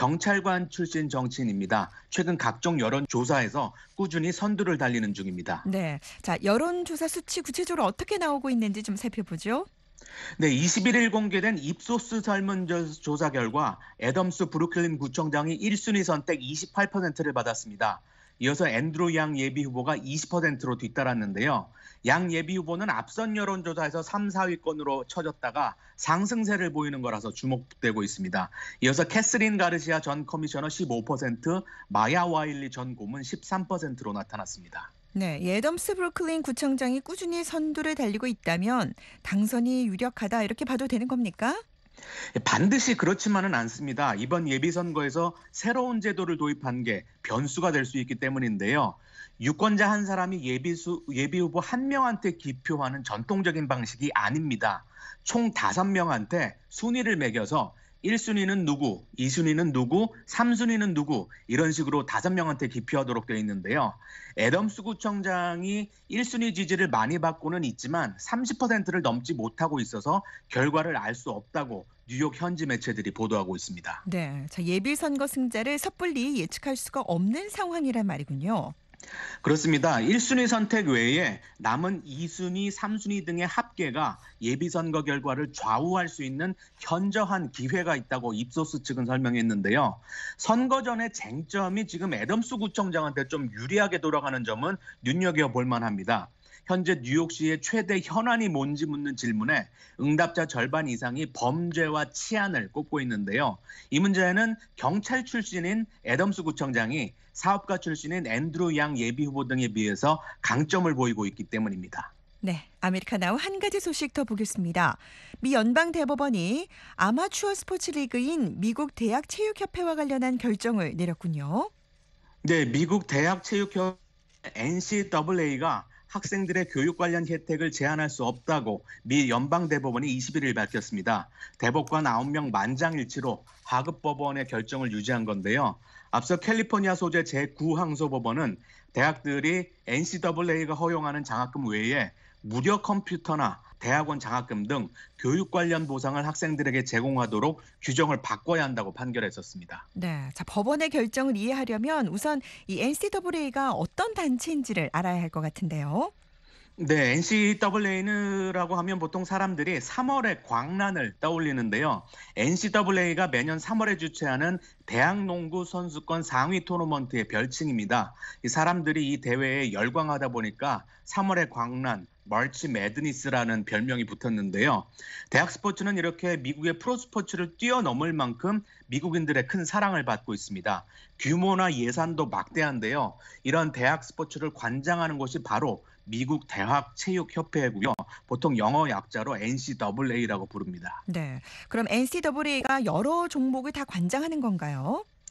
경찰관 출신 정치인입니다. 최근 각종 여론조사에서 꾸준히 선두를 달리는 중입니다. 네, 자 여론조사 수치 구체적으로 어떻게 나오고 있는지 좀 살펴보죠. 네, 21일 공개된 입소스 설문조사 결과 애덤스 브루클린 구청장이 1순위 선택 28%를 받았습니다. 이어서 앤드루 양 예비 후보가 20%로 뒤따랐는데요. 양 예비 후보는 앞선 여론조사에서 3, 4위권으로 쳐졌다가 상승세를 보이는 거라서 주목되고 있습니다. 이어서 캐스린 가르시아 전 커미셔너 15%, 마야 와일리 전 고문 13%로 나타났습니다. 네, 애덤스 브루클린 구청장이 꾸준히 선두를 달리고 있다면 당선이 유력하다 이렇게 봐도 되는 겁니까? 반드시 그렇지만은 않습니다. 이번 예비선거에서 새로운 제도를 도입한 게 변수가 될 수 있기 때문인데요. 유권자 한 사람이 예비 후보 한 명한테 기표하는 전통적인 방식이 아닙니다. 총 5명한테 순위를 매겨서 1순위는 누구, 2순위는 누구, 3순위는 누구 이런 식으로 5명한테 기표하도록 되어 있는데요. 애덤스 구청장이 1순위 지지를 많이 받고는 있지만 30%를 넘지 못하고 있어서 결과를 알 수 없다고 뉴욕 현지 매체들이 보도하고 있습니다. 네, 자 예비 선거 승자를 섣불리 예측할 수가 없는 상황이란 말이군요. 그렇습니다. 1순위 선택 외에 남은 2순위, 3순위 등의 합계가 예비선거 결과를 좌우할 수 있는 현저한 기회가 있다고 입소스 측은 설명했는데요. 선거 전의 쟁점이 지금 애덤스 구청장한테 좀 유리하게 돌아가는 점은 눈여겨볼 만합니다. 현재 뉴욕시의 최대 현안이 뭔지 묻는 질문에 응답자 절반 이상이 범죄와 치안을 꼽고 있는데요. 이 문제는 경찰 출신인 애덤스 구청장이 사업가 출신인 앤드루 양 예비 후보 등에 비해서 강점을 보이고 있기 때문입니다. 네, 아메리카나우 한 가지 소식 더 보겠습니다. 미 연방대법원이 아마추어 스포츠 리그인 미국 대학체육협회와 관련한 결정을 내렸군요. 네, 미국 대학체육협회 NCAA가 학생들의 교육 관련 혜택을 제한할 수 없다고 미 연방대법원이 21일 밝혔습니다. 대법관 9명 만장일치로 하급법원의 결정을 유지한 건데요. 앞서 캘리포니아 소재 제9항소법원은 대학들이 NCAA가 허용하는 장학금 외에 무료 컴퓨터나 대학원 장학금 등 교육 관련 보상을 학생들에게 제공하도록 규정을 바꿔야 한다고 판결했었습니다. 네, 자 법원의 결정을 이해하려면 우선 이 NCAA가 어떤 단체인지를 알아야 할 것 같은데요. 네, NCAA라고 하면 보통 사람들이 3월의 광란을 떠올리는데요. NCAA가 매년 3월에 주최하는 대학농구 선수권 상위 토너먼트의 별칭입니다. 이 사람들이 이 대회에 열광하다 보니까 3월의 광란, 마치 매드니스라는 별명이 붙었는데요. 대학 스포츠는 이렇게 미국의 프로 스포츠를 뛰어넘을 만큼 미국인들의 큰 사랑을 받고 있습니다. 규모나 예산도 막대한데요. 이런 대학 스포츠를 관장하는 곳이 바로 미국 대학체육협회고요. 보통 영어 약자로 NCAA라고 부릅니다. 네, 그럼 NCAA가 여러 종목을 다 관장하는 건가요?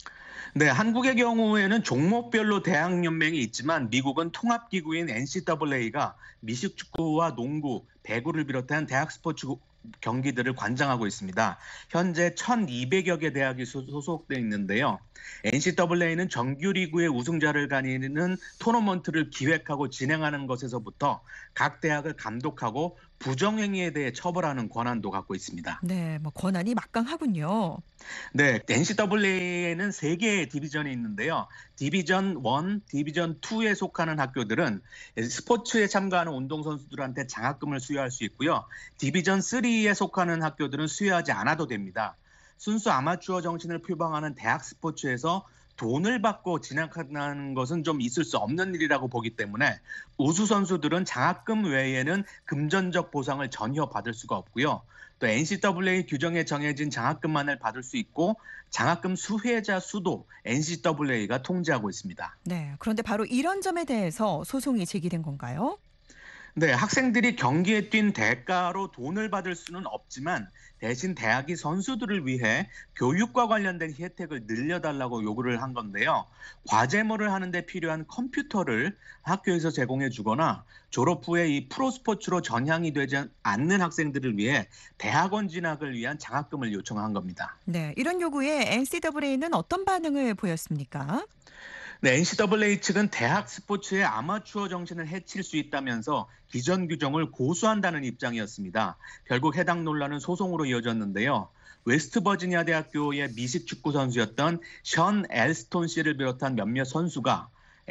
네, 한국의 경우에는 종목별로 대학연맹이 있지만 미국은 통합기구인 NCAA가 미식축구와 농구, 배구를 비롯한 대학 스포츠 경기들을 관장하고 있습니다. 현재 1,200여 개 대학이 소속돼 있는데요. NCAA는 정규리그의 우승자를 가리는 토너먼트를 기획하고 진행하는 것에서부터 각 대학을 감독하고 부정행위에 대해 처벌하는 권한도 갖고 있습니다. 네, 뭐 권한이 막강하군요. 네, NCAA에는 3개의 디비전이 있는데요. 디비전 1, 디비전 2에 속하는 학교들은 스포츠에 참가하는 운동선수들한테 장학금을 수여할 수 있고요. 디비전 3에 속하는 학교들은 수여하지 않아도 됩니다. 순수 아마추어 정신을 표방하는 대학 스포츠에서 돈을 받고 진학하는 것은 좀 있을 수 없는 일이라고 보기 때문에 우수 선수들은 장학금 외에는 금전적 보상을 전혀 받을 수가 없고요. 또 NCAA 규정에 정해진 장학금만을 받을 수 있고 장학금 수혜자 수도 NCAA가 통제하고 있습니다. 네, 그런데 바로 이런 점에 대해서 소송이 제기된 건가요? 네, 학생들이 경기에 뛴 대가로 돈을 받을 수는 없지만 대신 대학이 선수들을 위해 교육과 관련된 혜택을 늘려달라고 요구를 한 건데요. 과제물을 하는데 필요한 컴퓨터를 학교에서 제공해 주거나 졸업 후에 이 프로스포츠로 전향이 되지 않는 학생들을 위해 대학원 진학을 위한 장학금을 요청한 겁니다. 네, 이런 요구에 NCAA는 어떤 반응을 보였습니까? 네, NCAA 측은 대학 스포츠의 아마추어 정신을 해칠 수 있다면서 기존 규정을 고수한다는 입장이었습니다. 결국 해당 논란은 소송으로 이어졌는데요. 웨스트버지니아 대학교의 미식축구 선수였던 션 엘스톤 씨를 비롯한 몇몇 선수가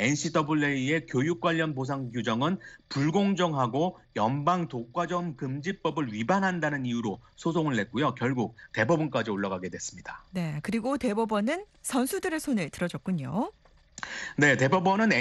NCAA의 교육 관련 보상 규정은 불공정하고 연방 독과점 금지법을 위반한다는 이유로 소송을 냈고요. 결국 대법원까지 올라가게 됐습니다. 네, 그리고 대법원은 선수들의 손을 들어줬군요. 네, 대법원은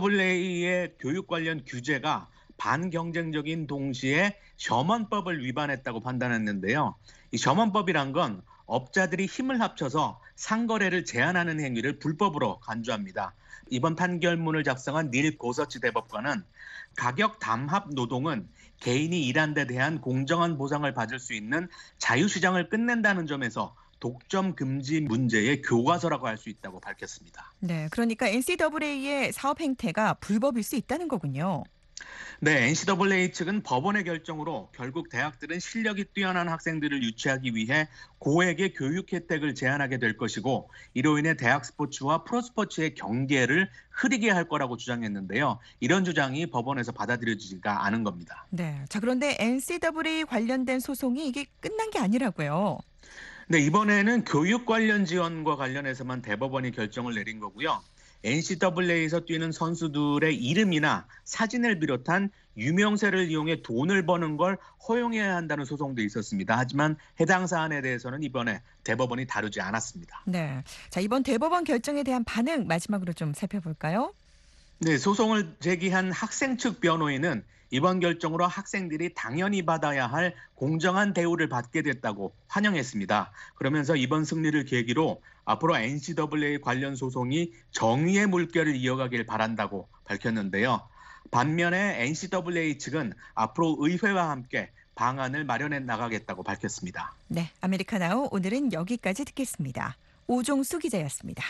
NCAA의 교육 관련 규제가 반경쟁적인 동시에 셔먼법을 위반했다고 판단했는데요. 이 셔먼법이란 건 업자들이 힘을 합쳐서 상거래를 제한하는 행위를 불법으로 간주합니다. 이번 판결문을 작성한 닐 고서치 대법관은 가격 담합 노동은 개인이 일한 데 대한 공정한 보상을 받을 수 있는 자유시장을 끝낸다는 점에서 독점 금지 문제의 교과서라고 할 수 있다고 밝혔습니다. 네, 그러니까 NCAA의 사업 행태가 불법일 수 있다는 거군요. 네, NCAA 측은 법원의 결정으로 결국 대학들은 실력이 뛰어난 학생들을 유치하기 위해 고액의 교육 혜택을 제한하게 될 것이고 이로 인해 대학 스포츠와 프로스포츠의 경계를 흐리게 할 거라고 주장했는데요. 이런 주장이 법원에서 받아들여지지가 않은 겁니다. 네, 자 그런데 NCAA 관련된 소송이 이게 끝난 게 아니라고요. 네, 이번에는 교육 관련 지원과 관련해서만 대법원이 결정을 내린 거고요. NCAA에서 뛰는 선수들의 이름이나 사진을 비롯한 유명세를 이용해 돈을 버는 걸 허용해야 한다는 소송도 있었습니다. 하지만 해당 사안에 대해서는 이번에 대법원이 다루지 않았습니다. 네, 자 이번 대법원 결정에 대한 반응 마지막으로 좀 살펴볼까요? 네, 소송을 제기한 학생 측 변호인은 이번 결정으로 학생들이 당연히 받아야 할 공정한 대우를 받게 됐다고 환영했습니다. 그러면서 이번 승리를 계기로 앞으로 NCAA 관련 소송이 정의의 물결을 이어가길 바란다고 밝혔는데요. 반면에 NCAA 측은 앞으로 의회와 함께 방안을 마련해 나가겠다고 밝혔습니다. 네, 아메리카나우 오늘은 여기까지 듣겠습니다. 오종수 기자였습니다.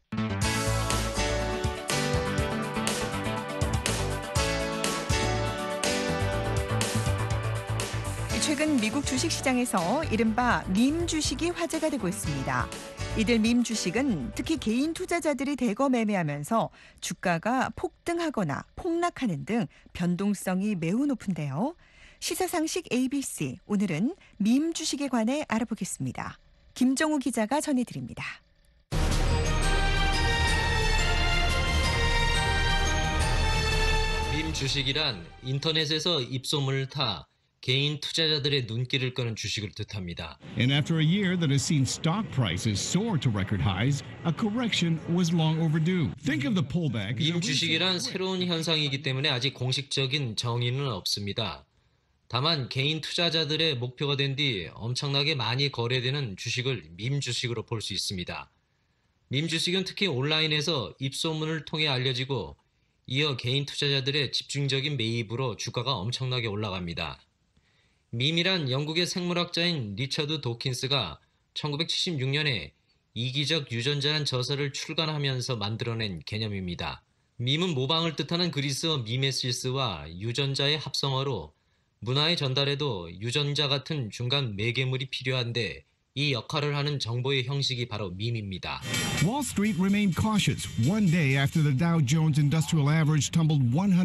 최근 미국 주식시장에서 이른바 밈 주식이 화제가 되고 있습니다. 이들 밈 주식은 특히 개인 투자자들이 대거 매매하면서 주가가 폭등하거나 폭락하는 등 변동성이 매우 높은데요. 시사상식 ABC, 오늘은 밈 주식에 관해 알아보겠습니다. 김정우 기자가 전해드립니다. 밈 주식이란 인터넷에서 입소문을 타 개인 투자자들의 눈길을 끄는 주식을 뜻합니다. And after a year that has seen stock prices soar to record highs, a correction was long overdue. Think of the pullback. 밈 주식이란 새로운 현상이기 때문에 아직 공식적인 정의는 없습니다. 다만 개인 투자자들의 목표가 된 뒤 엄청나게 많이 거래되는 주식을 밈 주식으로 볼 수 있습니다. 밈 주식은 특히 온라인에서 입소문을 통해 알려지고 이어 개인 투자자들의 집중적인 매입으로 주가가 엄청나게 올라갑니다. 밈이란 영국의 생물학자인 리처드 도킨스가 1976년에 이기적 유전자란 저서를 출간하면서 만들어낸 개념입니다. 밈은 모방을 뜻하는 그리스어 미메시스와 유전자의 합성어로 문화의 전달에도 유전자 같은 중간 매개물이 필요한데 이 역할을 하는 정보의 형식이 바로 밈입니다. Wall Street remained cautious one day after the Dow Jones Industrial Average tumbled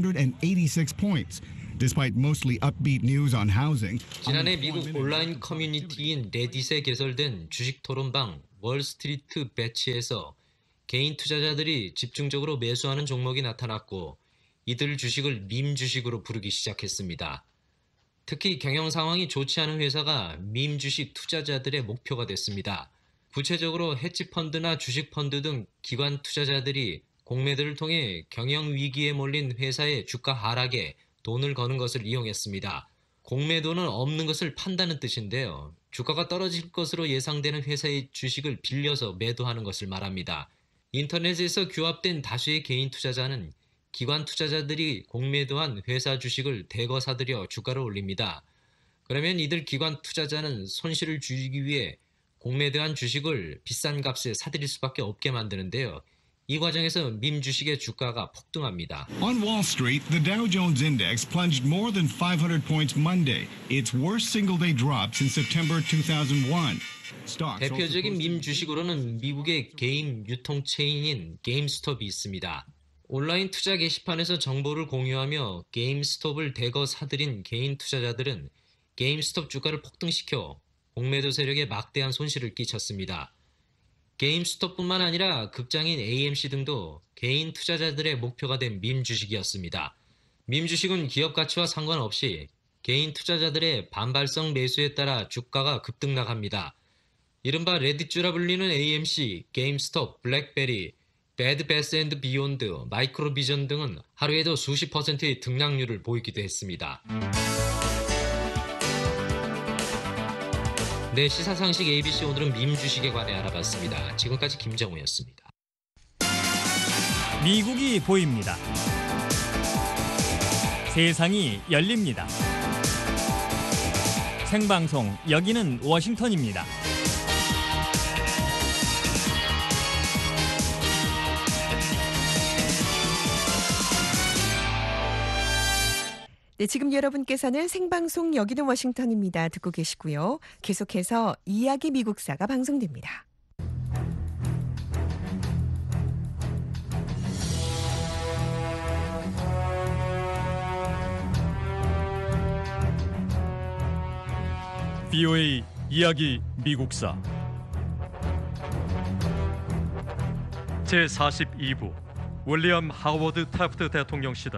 186 points. Despite mostly upbeat news on housing. 지난해 미국 온라인 커뮤니티인 레딧에 개설된 주식 토론방 월스트리트 배치에서 개인 투자자들이 집중적으로 매수하는 종목이 나타났고 이들 주식을 밈 주식으로 부르기 시작했습니다. 특히 경영 상황이 좋지 않은 회사가 밈 주식 투자자들의 목표가 됐습니다. 구체적으로 헤지펀드나 주식펀드 등 기관 투자자들이 공매도를 통해 경영 위기에 몰린 회사의 주가 하락에 돈을 거는 것을 이용했습니다. 공매도는 없는 것을 판다는 뜻인데요. 주가가 떨어질 것으로 예상되는 회사의 주식을 빌려서 매도하는 것을 말합니다. 인터넷에서 규합된 다수의 개인 투자자는 기관 투자자들이 공매도한 회사 주식을 대거 사들여 주가를 올립니다. 그러면 이들 기관 투자자는 손실을 줄이기 위해 공매도한 주식을 비싼 값에 사들일 수밖에 없게 만드는데요. 이 과정에서 밈 주식의 주가가 폭등합니다. On Wall Street, the Dow Jones Index plunged more than 500 points Monday, its worst single-day drop since September 2001. 대표적인 밈 주식으로는 미국의 게임 유통 체인인 게임스톱이 있습니다. 온라인 투자 게시판에서 정보를 공유하며 게임스톱을 대거 사들인 개인 투자자들은 게임스톱 주가를 폭등시켜 공매도 세력에 막대한 손실을 끼쳤습니다. 게임스톱뿐만 아니라 극장인 AMC 등도 개인 투자자들의 목표가 된 밈 주식이었습니다. 밈 주식은 기업 가치와 상관없이 개인 투자자들의 반발성 매수에 따라 주가가 급등락합니다. 이른바 레딧주라 불리는 AMC, 게임스톱, 블랙베리, 배드 베스 앤드 비욘드, 마이크로비전 등은 하루에도 수십 %의 등락률을 보이기도 했습니다. 네, 시사상식 ABC 오늘은 밈 주식에 관해 알아봤습니다. 지금까지 김정우였습니다. 미국이 보입니다. 세상이 열립니다. 생방송 여기는 워싱턴입니다. 네, 지금 여러분께서는 생방송 여기는 워싱턴입니다. 듣고 계시고요. 계속해서 이야기 미국사가 방송됩니다. VOA 이야기 미국사 제42부 윌리엄 하워드 태프트 대통령 시대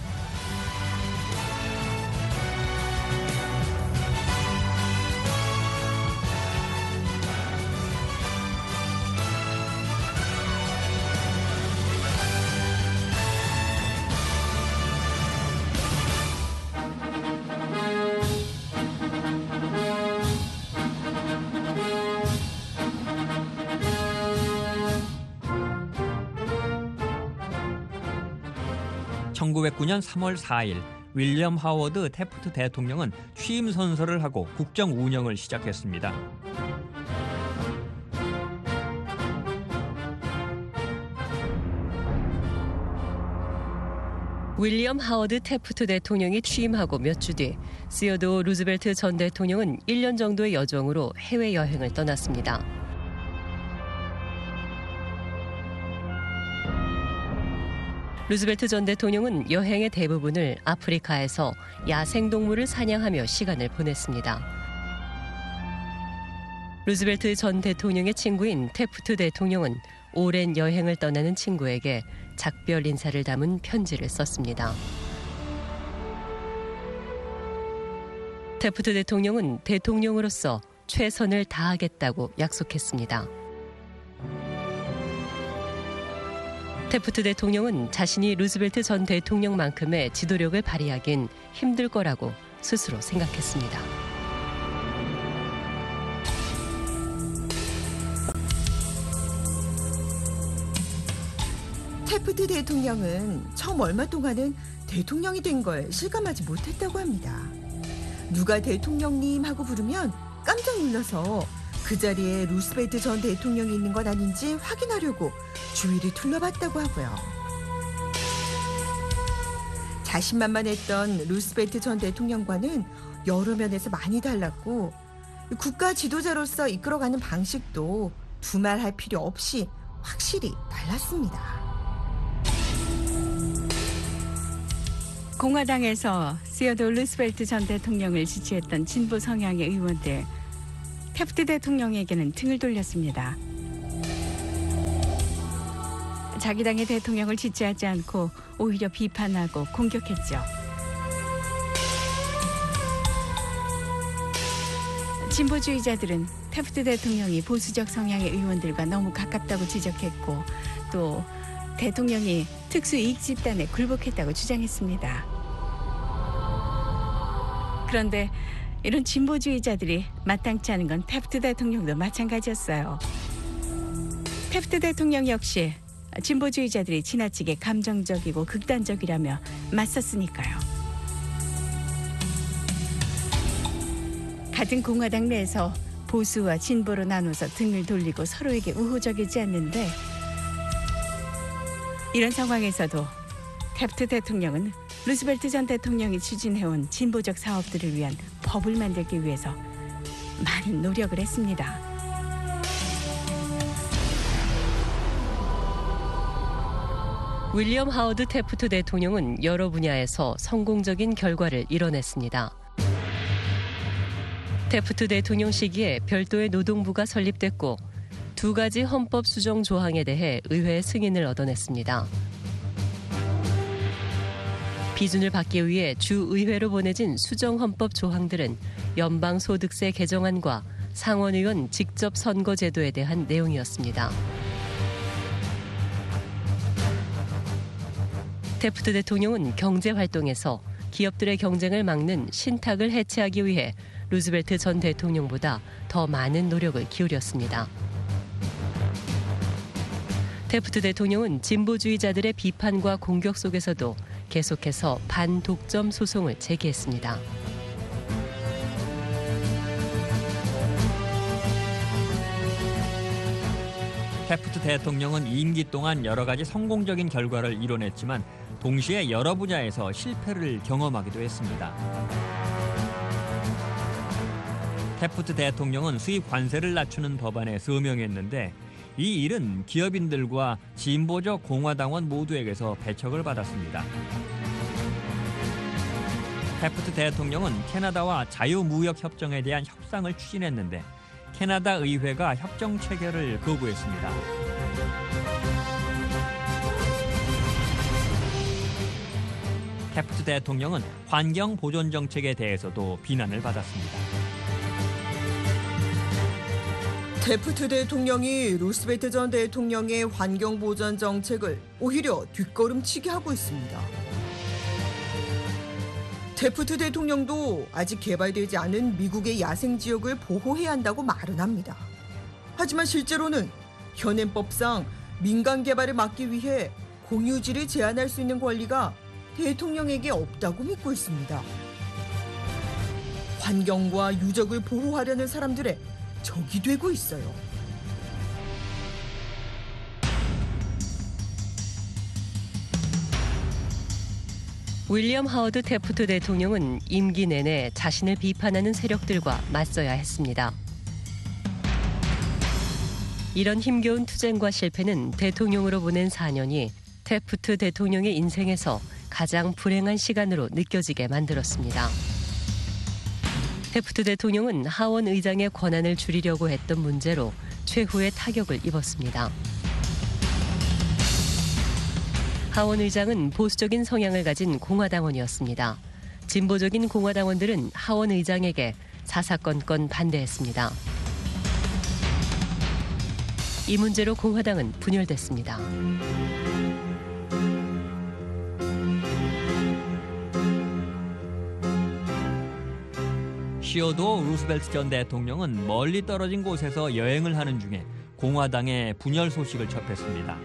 (1909년 3월 4일) 윌리엄 하워드 태프트 대통령은 취임 선서를 하고 국정 운영을 시작했습니다. 윌리엄 하워드 태프트 대통령이 취임하고 몇 주 뒤 시어도어 루즈벨트 전 대통령은 1년 정도의 여정으로 해외여행을 떠났습니다. 루즈벨트 전 대통령은 여행의 대부분을 아프리카에서 야생동물을 사냥하며 시간을 보냈습니다. 루즈벨트 전 대통령의 친구인 태프트 대통령은 오랜 여행을 떠나는 친구에게 작별 인사를 담은 편지를 썼습니다. 태프트 대통령은 대통령으로서 최선을 다하겠다고 약속했습니다. 태프트 대통령은 자신이 루즈벨트 전 대통령만큼의 지도력을 발휘하긴 힘들 거라고 스스로 생각했습니다. 태프트 대통령은 처음 얼마 동안은 대통령이 된 걸 실감하지 못했다고 합니다. 누가 대통령님 하고 부르면 깜짝 놀라서 그 자리에 루스벨트 전 대통령이 있는 건 아닌지 확인하려고 주위를 둘러봤다고 하고요. 자신만만했던 루스벨트 전 대통령과는 여러 면에서 많이 달랐고 국가 지도자로서 이끌어가는 방식도 두말할 필요 없이 확실히 달랐습니다. 공화당에서 시어도 루스벨트 전 대통령을 지지했던 진보 성향의 의원들, 태프트 대통령에게는 등을 돌렸습니다. 자기 당의 대통령을 지지하지 않고 오히려 비판하고 공격했죠. 진보주의자들은 태프트 대통령이 보수적 성향의 의원들과 너무 가깝다고 지적했고 또 대통령이 특수이익 집단에 굴복했다고 주장했습니다. 그런데 이런 진보주의자들이 마땅치 않은 건 태프트 대통령도 마찬가지였어요. 태프트 대통령 역시 진보주의자들이 지나치게 감정적이고 극단적이라며 맞섰으니까요. 같은 공화당 내에서 보수와 진보로 나눠서 등을 돌리고 서로에게 우호적이지 않는데 이런 상황에서도 태프트 대통령은 루스벨트 전 대통령이 추진해온 진보적 사업들을 위한 법을 만들기 위해서 많은 노력을 했습니다. 윌리엄 하워드 태프트 대통령은 여러 분야에서 성공적인 결과를 이뤄냈습니다. 태프트 대통령 시기에 별도의 노동부가 설립됐고 2가지 헌법 수정 조항에 대해 의회의 승인을 얻어냈습니다. 비준을 받기 위해 주의회로 보내진 수정 헌법 조항들은 연방소득세 개정안과 상원의원 직접 선거 제도에 대한 내용이었습니다. 태프트 대통령은 경제 활동에서 기업들의 경쟁을 막는 신탁을 해체하기 위해 루스벨트 전 대통령보다 더 많은 노력을 기울였습니다. 태프트 대통령은 진보주의자들의 비판과 공격 속에서도 계속해서 반독점 소송을 제기했습니다. 태프트 대통령은 임기 동안 여러 가지 성공적인 결과를 이뤄냈지만 동시에 여러 분야에서 실패를 경험하기도 했습니다. 태프트 대통령은 수입 관세를 낮추는 법안에 서명했는데 이 일은 기업인들과 진보적 공화당원 모두에게서 배척을 받았습니다. 태프트 대통령은 캐나다와 자유무역협정에 대한 협상을 추진했는데 캐나다 의회가 협정 체결을 거부했습니다. 태프트 대통령은 환경 보존 정책에 대해서도 비난을 받았습니다. 태프트 대통령이 루스벨트 전 대통령의 환경 보전 정책을 오히려 뒷걸음치게 하고 있습니다. 태프트 대통령도 아직 개발되지 않은 미국의 야생 지역을 보호해야 한다고 말은 합니다. 하지만 실제로는 현행법상 민간 개발을 막기 위해 공유지를 제한할 수 있는 권리가 대통령에게 없다고 믿고 있습니다. 환경과 유적을 보호하려는 사람들의 적이 되고 있어요. 윌리엄 하워드 태프트 대통령은 임기 내내 자신을 비판하는 세력들과 맞서야 했습니다. 이런 힘겨운 투쟁과 실패는 대통령으로 보낸 4년이 태프트 대통령의 인생에서 가장 불행한 시간으로 느껴지게 만들었습니다. 태프트 대통령은 하원 의장의 권한을 줄이려고 했던 문제로 최후의 타격을 입었습니다. 하원 의장은 보수적인 성향을 가진 공화당원이었습니다. 진보적인 공화당원들은 하원 의장에게 사사건건 반대했습니다. 이 문제로 공화당은 분열됐습니다. 시어도 루스벨트 전 대통령은 멀리 떨어진 곳에서 여행을 하는 중에 공화당의 분열 소식을 접했습니다.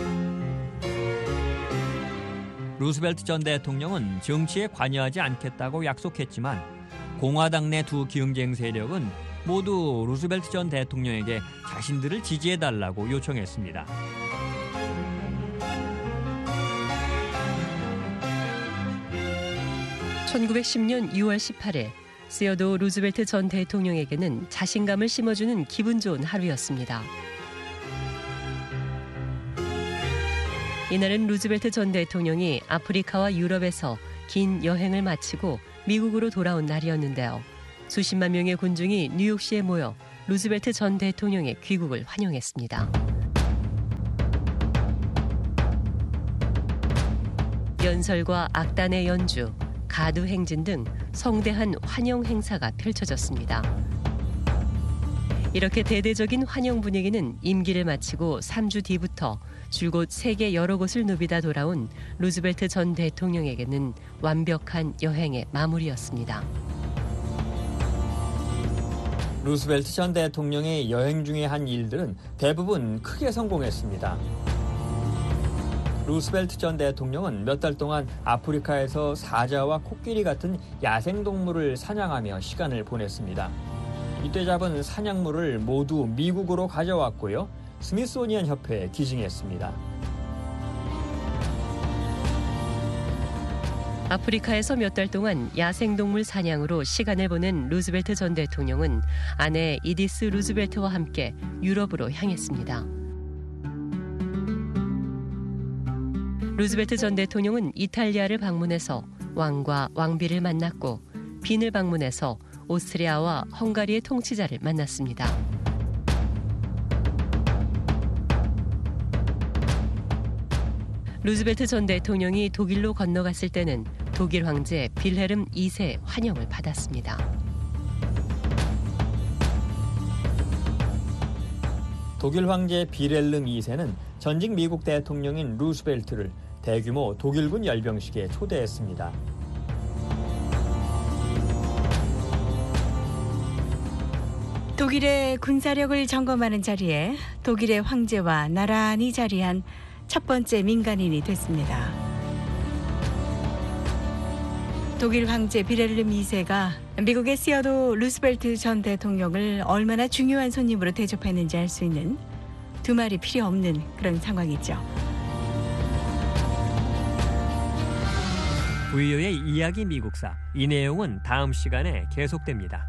루스벨트 전 대통령은 정치에 관여하지 않겠다고 약속했지만 공화당 내 두 경쟁 세력은 모두 루스벨트 전 대통령에게 자신들을 지지해달라고 요청했습니다. (1910년 6월 18일) 시어도 루즈벨트 전 대통령에게는 자신감을 심어주는 기분 좋은 하루였습니다. 이날은 루즈벨트 전 대통령이 아프리카와 유럽에서 긴 여행을 마치고 미국으로 돌아온 날이었는데요. 수십만 명의 군중이 뉴욕시에 모여 루즈벨트 전 대통령의 귀국을 환영했습니다. 연설과 악단의 연주, 가두 행진 등 성대한 환영 행사가 펼쳐졌습니다. 이렇게 대대적인 환영 분위기는 임기를 마치고 3주 뒤부터 줄곧 세계 여러 곳을 누비다 돌아온 루즈벨트 전 대통령에게는 완벽한 여행의 마무리였습니다. 루스벨트 전 대통령이 여행 중에 한 일들은 대부분 크게 성공했습니다. 루스벨트 전 대통령은 몇 달 동안 아프리카에서 사자와 코끼리 같은 야생동물을 사냥하며 시간을 보냈습니다. 이때 잡은 사냥물을 모두 미국으로 가져왔고요. 스미소니언 협회에 기증했습니다. 아프리카에서 몇 달 동안 야생동물 사냥으로 시간을 보낸 루즈벨트 전 대통령은 아내 이디스 루즈벨트와 함께 유럽으로 향했습니다. 루즈벨트 전 대통령은 이탈리아를 방문해서 왕과 왕비를 만났고 빈을 방문해서 오스트리아와 헝가리의 통치자를 만났습니다. 루즈벨트 전 대통령이 독일로 건너갔을 때는 독일 황제 빌헤름 2세 환영을 받았습니다. 독일 황제 빌헬름 2세는 전직 미국 대통령인 루스벨트를 대규모 독일군 열병식에 초대했습니다. 독일의 군사력을 점검하는 자리에 독일의 황제와 나란히 자리한 첫 번째 민간인이 됐습니다. 독일 황제 빌헬름 2세가 미국의 시어도 루스벨트 전 대통령을 얼마나 중요한 손님으로 대접했는지 알 수 있는 두 말이 필요 없는 그런 상황이죠. VOA의 이야기 미국사, 이 내용은 다음 시간에 계속됩니다.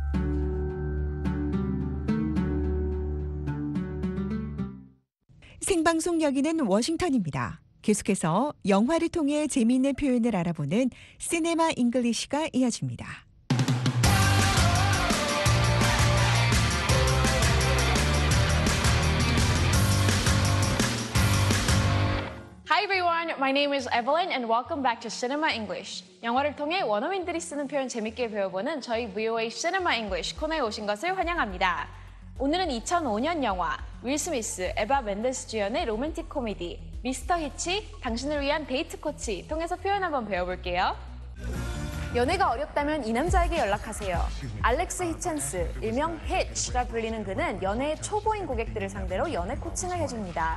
생방송 여기는 워싱턴입니다. 계속해서 영화를 통해 재미있는 표현을 알아보는 시네마 잉글리시가 이어집니다. Hi everyone, my name is Evelyn and welcome back to Cinema English. 영화를 통해 원어민들이 쓰는 표현 재밌게 배워보는 저희 VOA Cinema English 코너에 오신 것을 환영합니다. 오늘은 2005년 영화 윌 스미스, 에바 멘데스 주연의 로맨틱 코미디 미스터 히치, 당신을 위한 데이트 코치 통해서 표현 한번 배워볼게요. 연애가 어렵다면 이 남자에게 연락하세요. 알렉스 히첸스, 일명 히치라 불리는 그는 연애의 초보인 고객들을 상대로 연애 코칭을 해줍니다.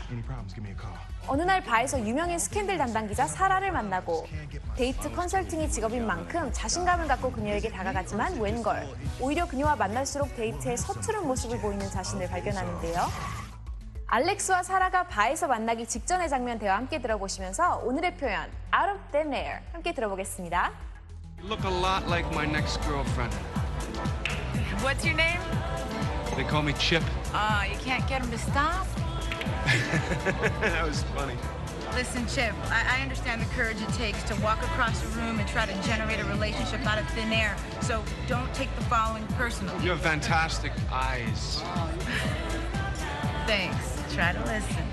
어느 날 바에서 유명인 스캔들 담당 기자 사라를 만나고 데이트 컨설팅이 직업인 만큼 자신감을 갖고 그녀에게 다가가지만 웬걸 오히려 그녀와 만날수록 데이트에 서투른 모습을 보이는 자신을 발견하는데요. 알렉스와 사라가 바에서 만나기 직전의 장면 대화 함께 들어보시면서 오늘의 표현 out of thin air 함께 들어보겠습니다. You look a lot like my next girlfriend. What's your name? They call me Chip. You can't get him to stop? That was funny. Listen, Chip, I understand the courage it takes to walk across a room and try to generate a relationship out of thin air. So don't take the following personally. You have fantastic eyes. Thanks. Try to listen.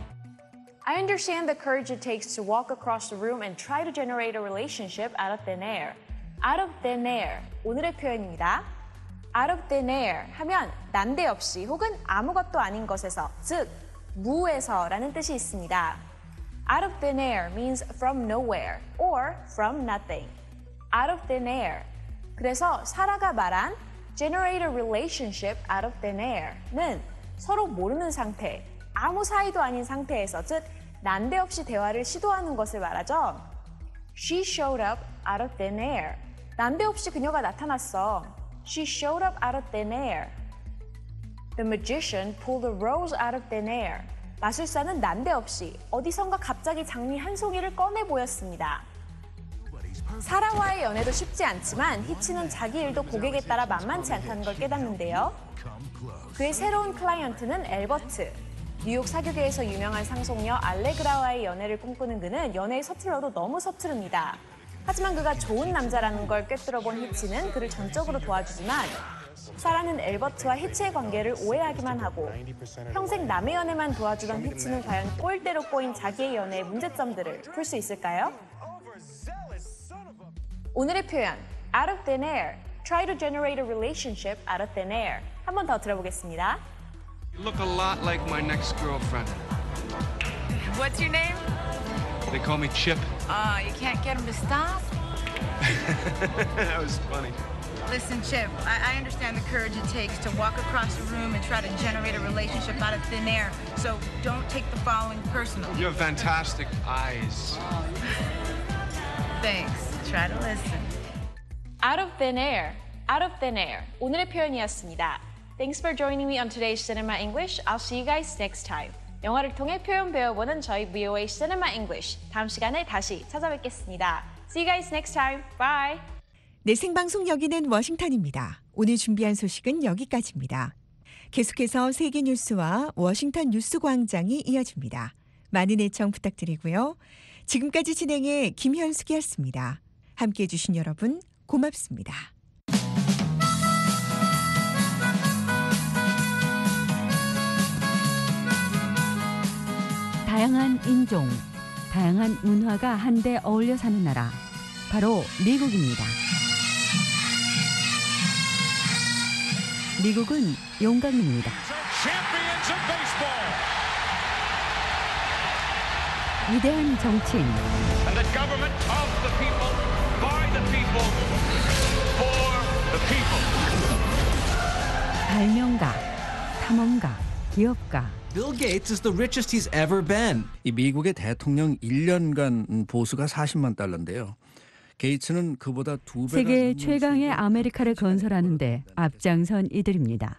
I understand the courage it takes to walk across the room and try to generate a relationship out of thin air. Out of thin air, 오늘의 표현입니다. Out of thin air 하면 난데없이 혹은 아무것도 아닌 것에서, 즉 무에서라는 뜻이 있습니다. Out of thin air means from nowhere or from nothing. Out of thin air. 그래서 사라가 말한 generate a relationship out of thin air는 서로 모르는 상태, 아무 사이도 아닌 상태에서, 즉 난데없이 대화를 시도하는 것을 말하죠. She showed up out of thin air. 난데없이 그녀가 나타났어. She showed up out of thin air. The magician pulled a rose out of thin air. 마술사는 난데없이 어디선가 갑자기 장미 한 송이를 꺼내 보였습니다. 사라와의 연애도 쉽지 않지만 히치는 자기 일도 고객에 따라 만만치 않다는 걸 깨닫는데요. 그의 새로운 클라이언트는 엘버트. 뉴욕 사교계에서 유명한 상속녀 알레그라와의 연애를 꿈꾸는 그는 연애에 서툴러도 너무 서투릅니다. 하지만 그가 좋은 남자라는 걸 꿰뚫어본 히치는 그를 전적으로 도와주지만 사라는 엘버트와 히치의 관계를 오해하기만 하고 평생 남의 연애만 도와주던 히치는 과연 꼴대로 꼬인 자기의 연애의 문제점들을 풀 수 있을까요? 오늘의 표현, out of thin air. Try to generate a relationship out of thin air. 한 번 더 들어보겠습니다. You look a lot like my next girlfriend. What's your name? They call me Chip. You can't get him to stop? That was funny. Listen, Chip, I understand the courage it takes to walk across a room and try to generate a relationship out of thin air. So don't take the following personally. You have fantastic eyes. Thanks. Try to listen. Out of thin air. Out of thin air. 오늘의 표현이었습니다. Thanks for joining me on today's Cinema English. I'll see you guys next time. 영화를 통해 표현 배워보는 저희 VOA Cinema English. 다음 시간에 다시 찾아뵙겠습니다. See you guys next time. Bye. 네, 생방송 여기는 워싱턴입니다. 오늘 준비한 소식은 여기까지입니다. 계속해서 세계 뉴스와 워싱턴 뉴스 광장이 이어집니다. 많은 애청 부탁드리고요. 지금까지 진행해 김현숙이었습니다. 함께해 주신 여러분 고맙습니다. 다양한 인종, 다양한 문화가 한데 어울려 사는 나라, 바로 미국입니다. 미국은 용광로입니다. 위대한 정치인, 발명가, 탐험가, 기업가. Bill Gates is the richest he's ever been. 이 미국의 대통령 1년간 보수가 40만 달러인데요. 게이츠는 그보다 2배가 세계 최강의 아메리카를 건설하는데 앞장선 이들입니다.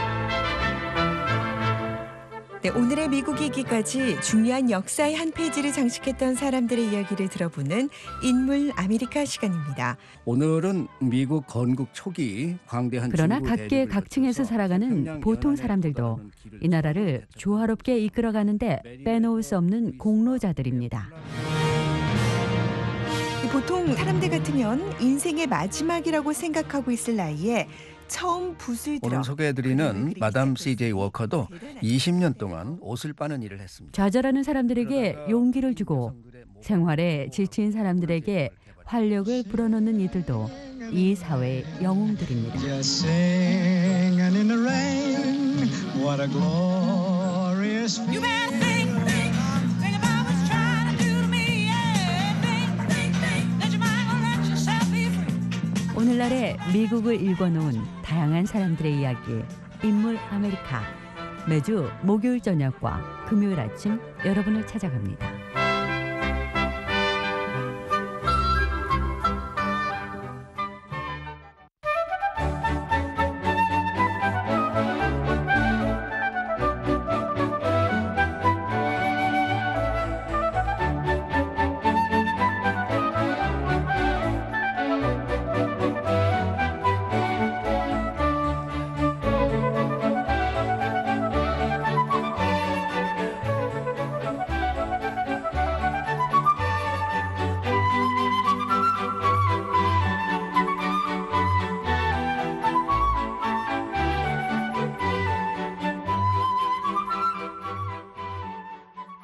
네, 오늘의 미국 얘기까지 중요한 역사의 한 페이지를 장식했던 사람들의 이야기를 들어보는 인물 아메리카 시간입니다. 오늘은 미국 건국 초기 광대한 그러나 각계 각층에서 살아가는 보통 사람들도 이 나라를 조화롭게 이끌어가는데 빼놓을 수 없는 공로자들입니다. 보통 사람들 같으면 인생의 마지막이라고 생각하고 있을 나이에 처음 붓을 들어 오늘 소개해드리는 마담 C.J. 워커도 20년 동안 옷을 빠는 일을 했습니다. 좌절하는 사람들에게 용기를 주고 생활에 지친 사람들에게 활력을 불어넣는 이들도 이 사회의 영웅들입니다. 오늘날의 미국을 읽어놓은 다양한 사람들의 이야기, 인물 아메리카. 매주 목요일 저녁과 금요일 아침 여러분을 찾아갑니다.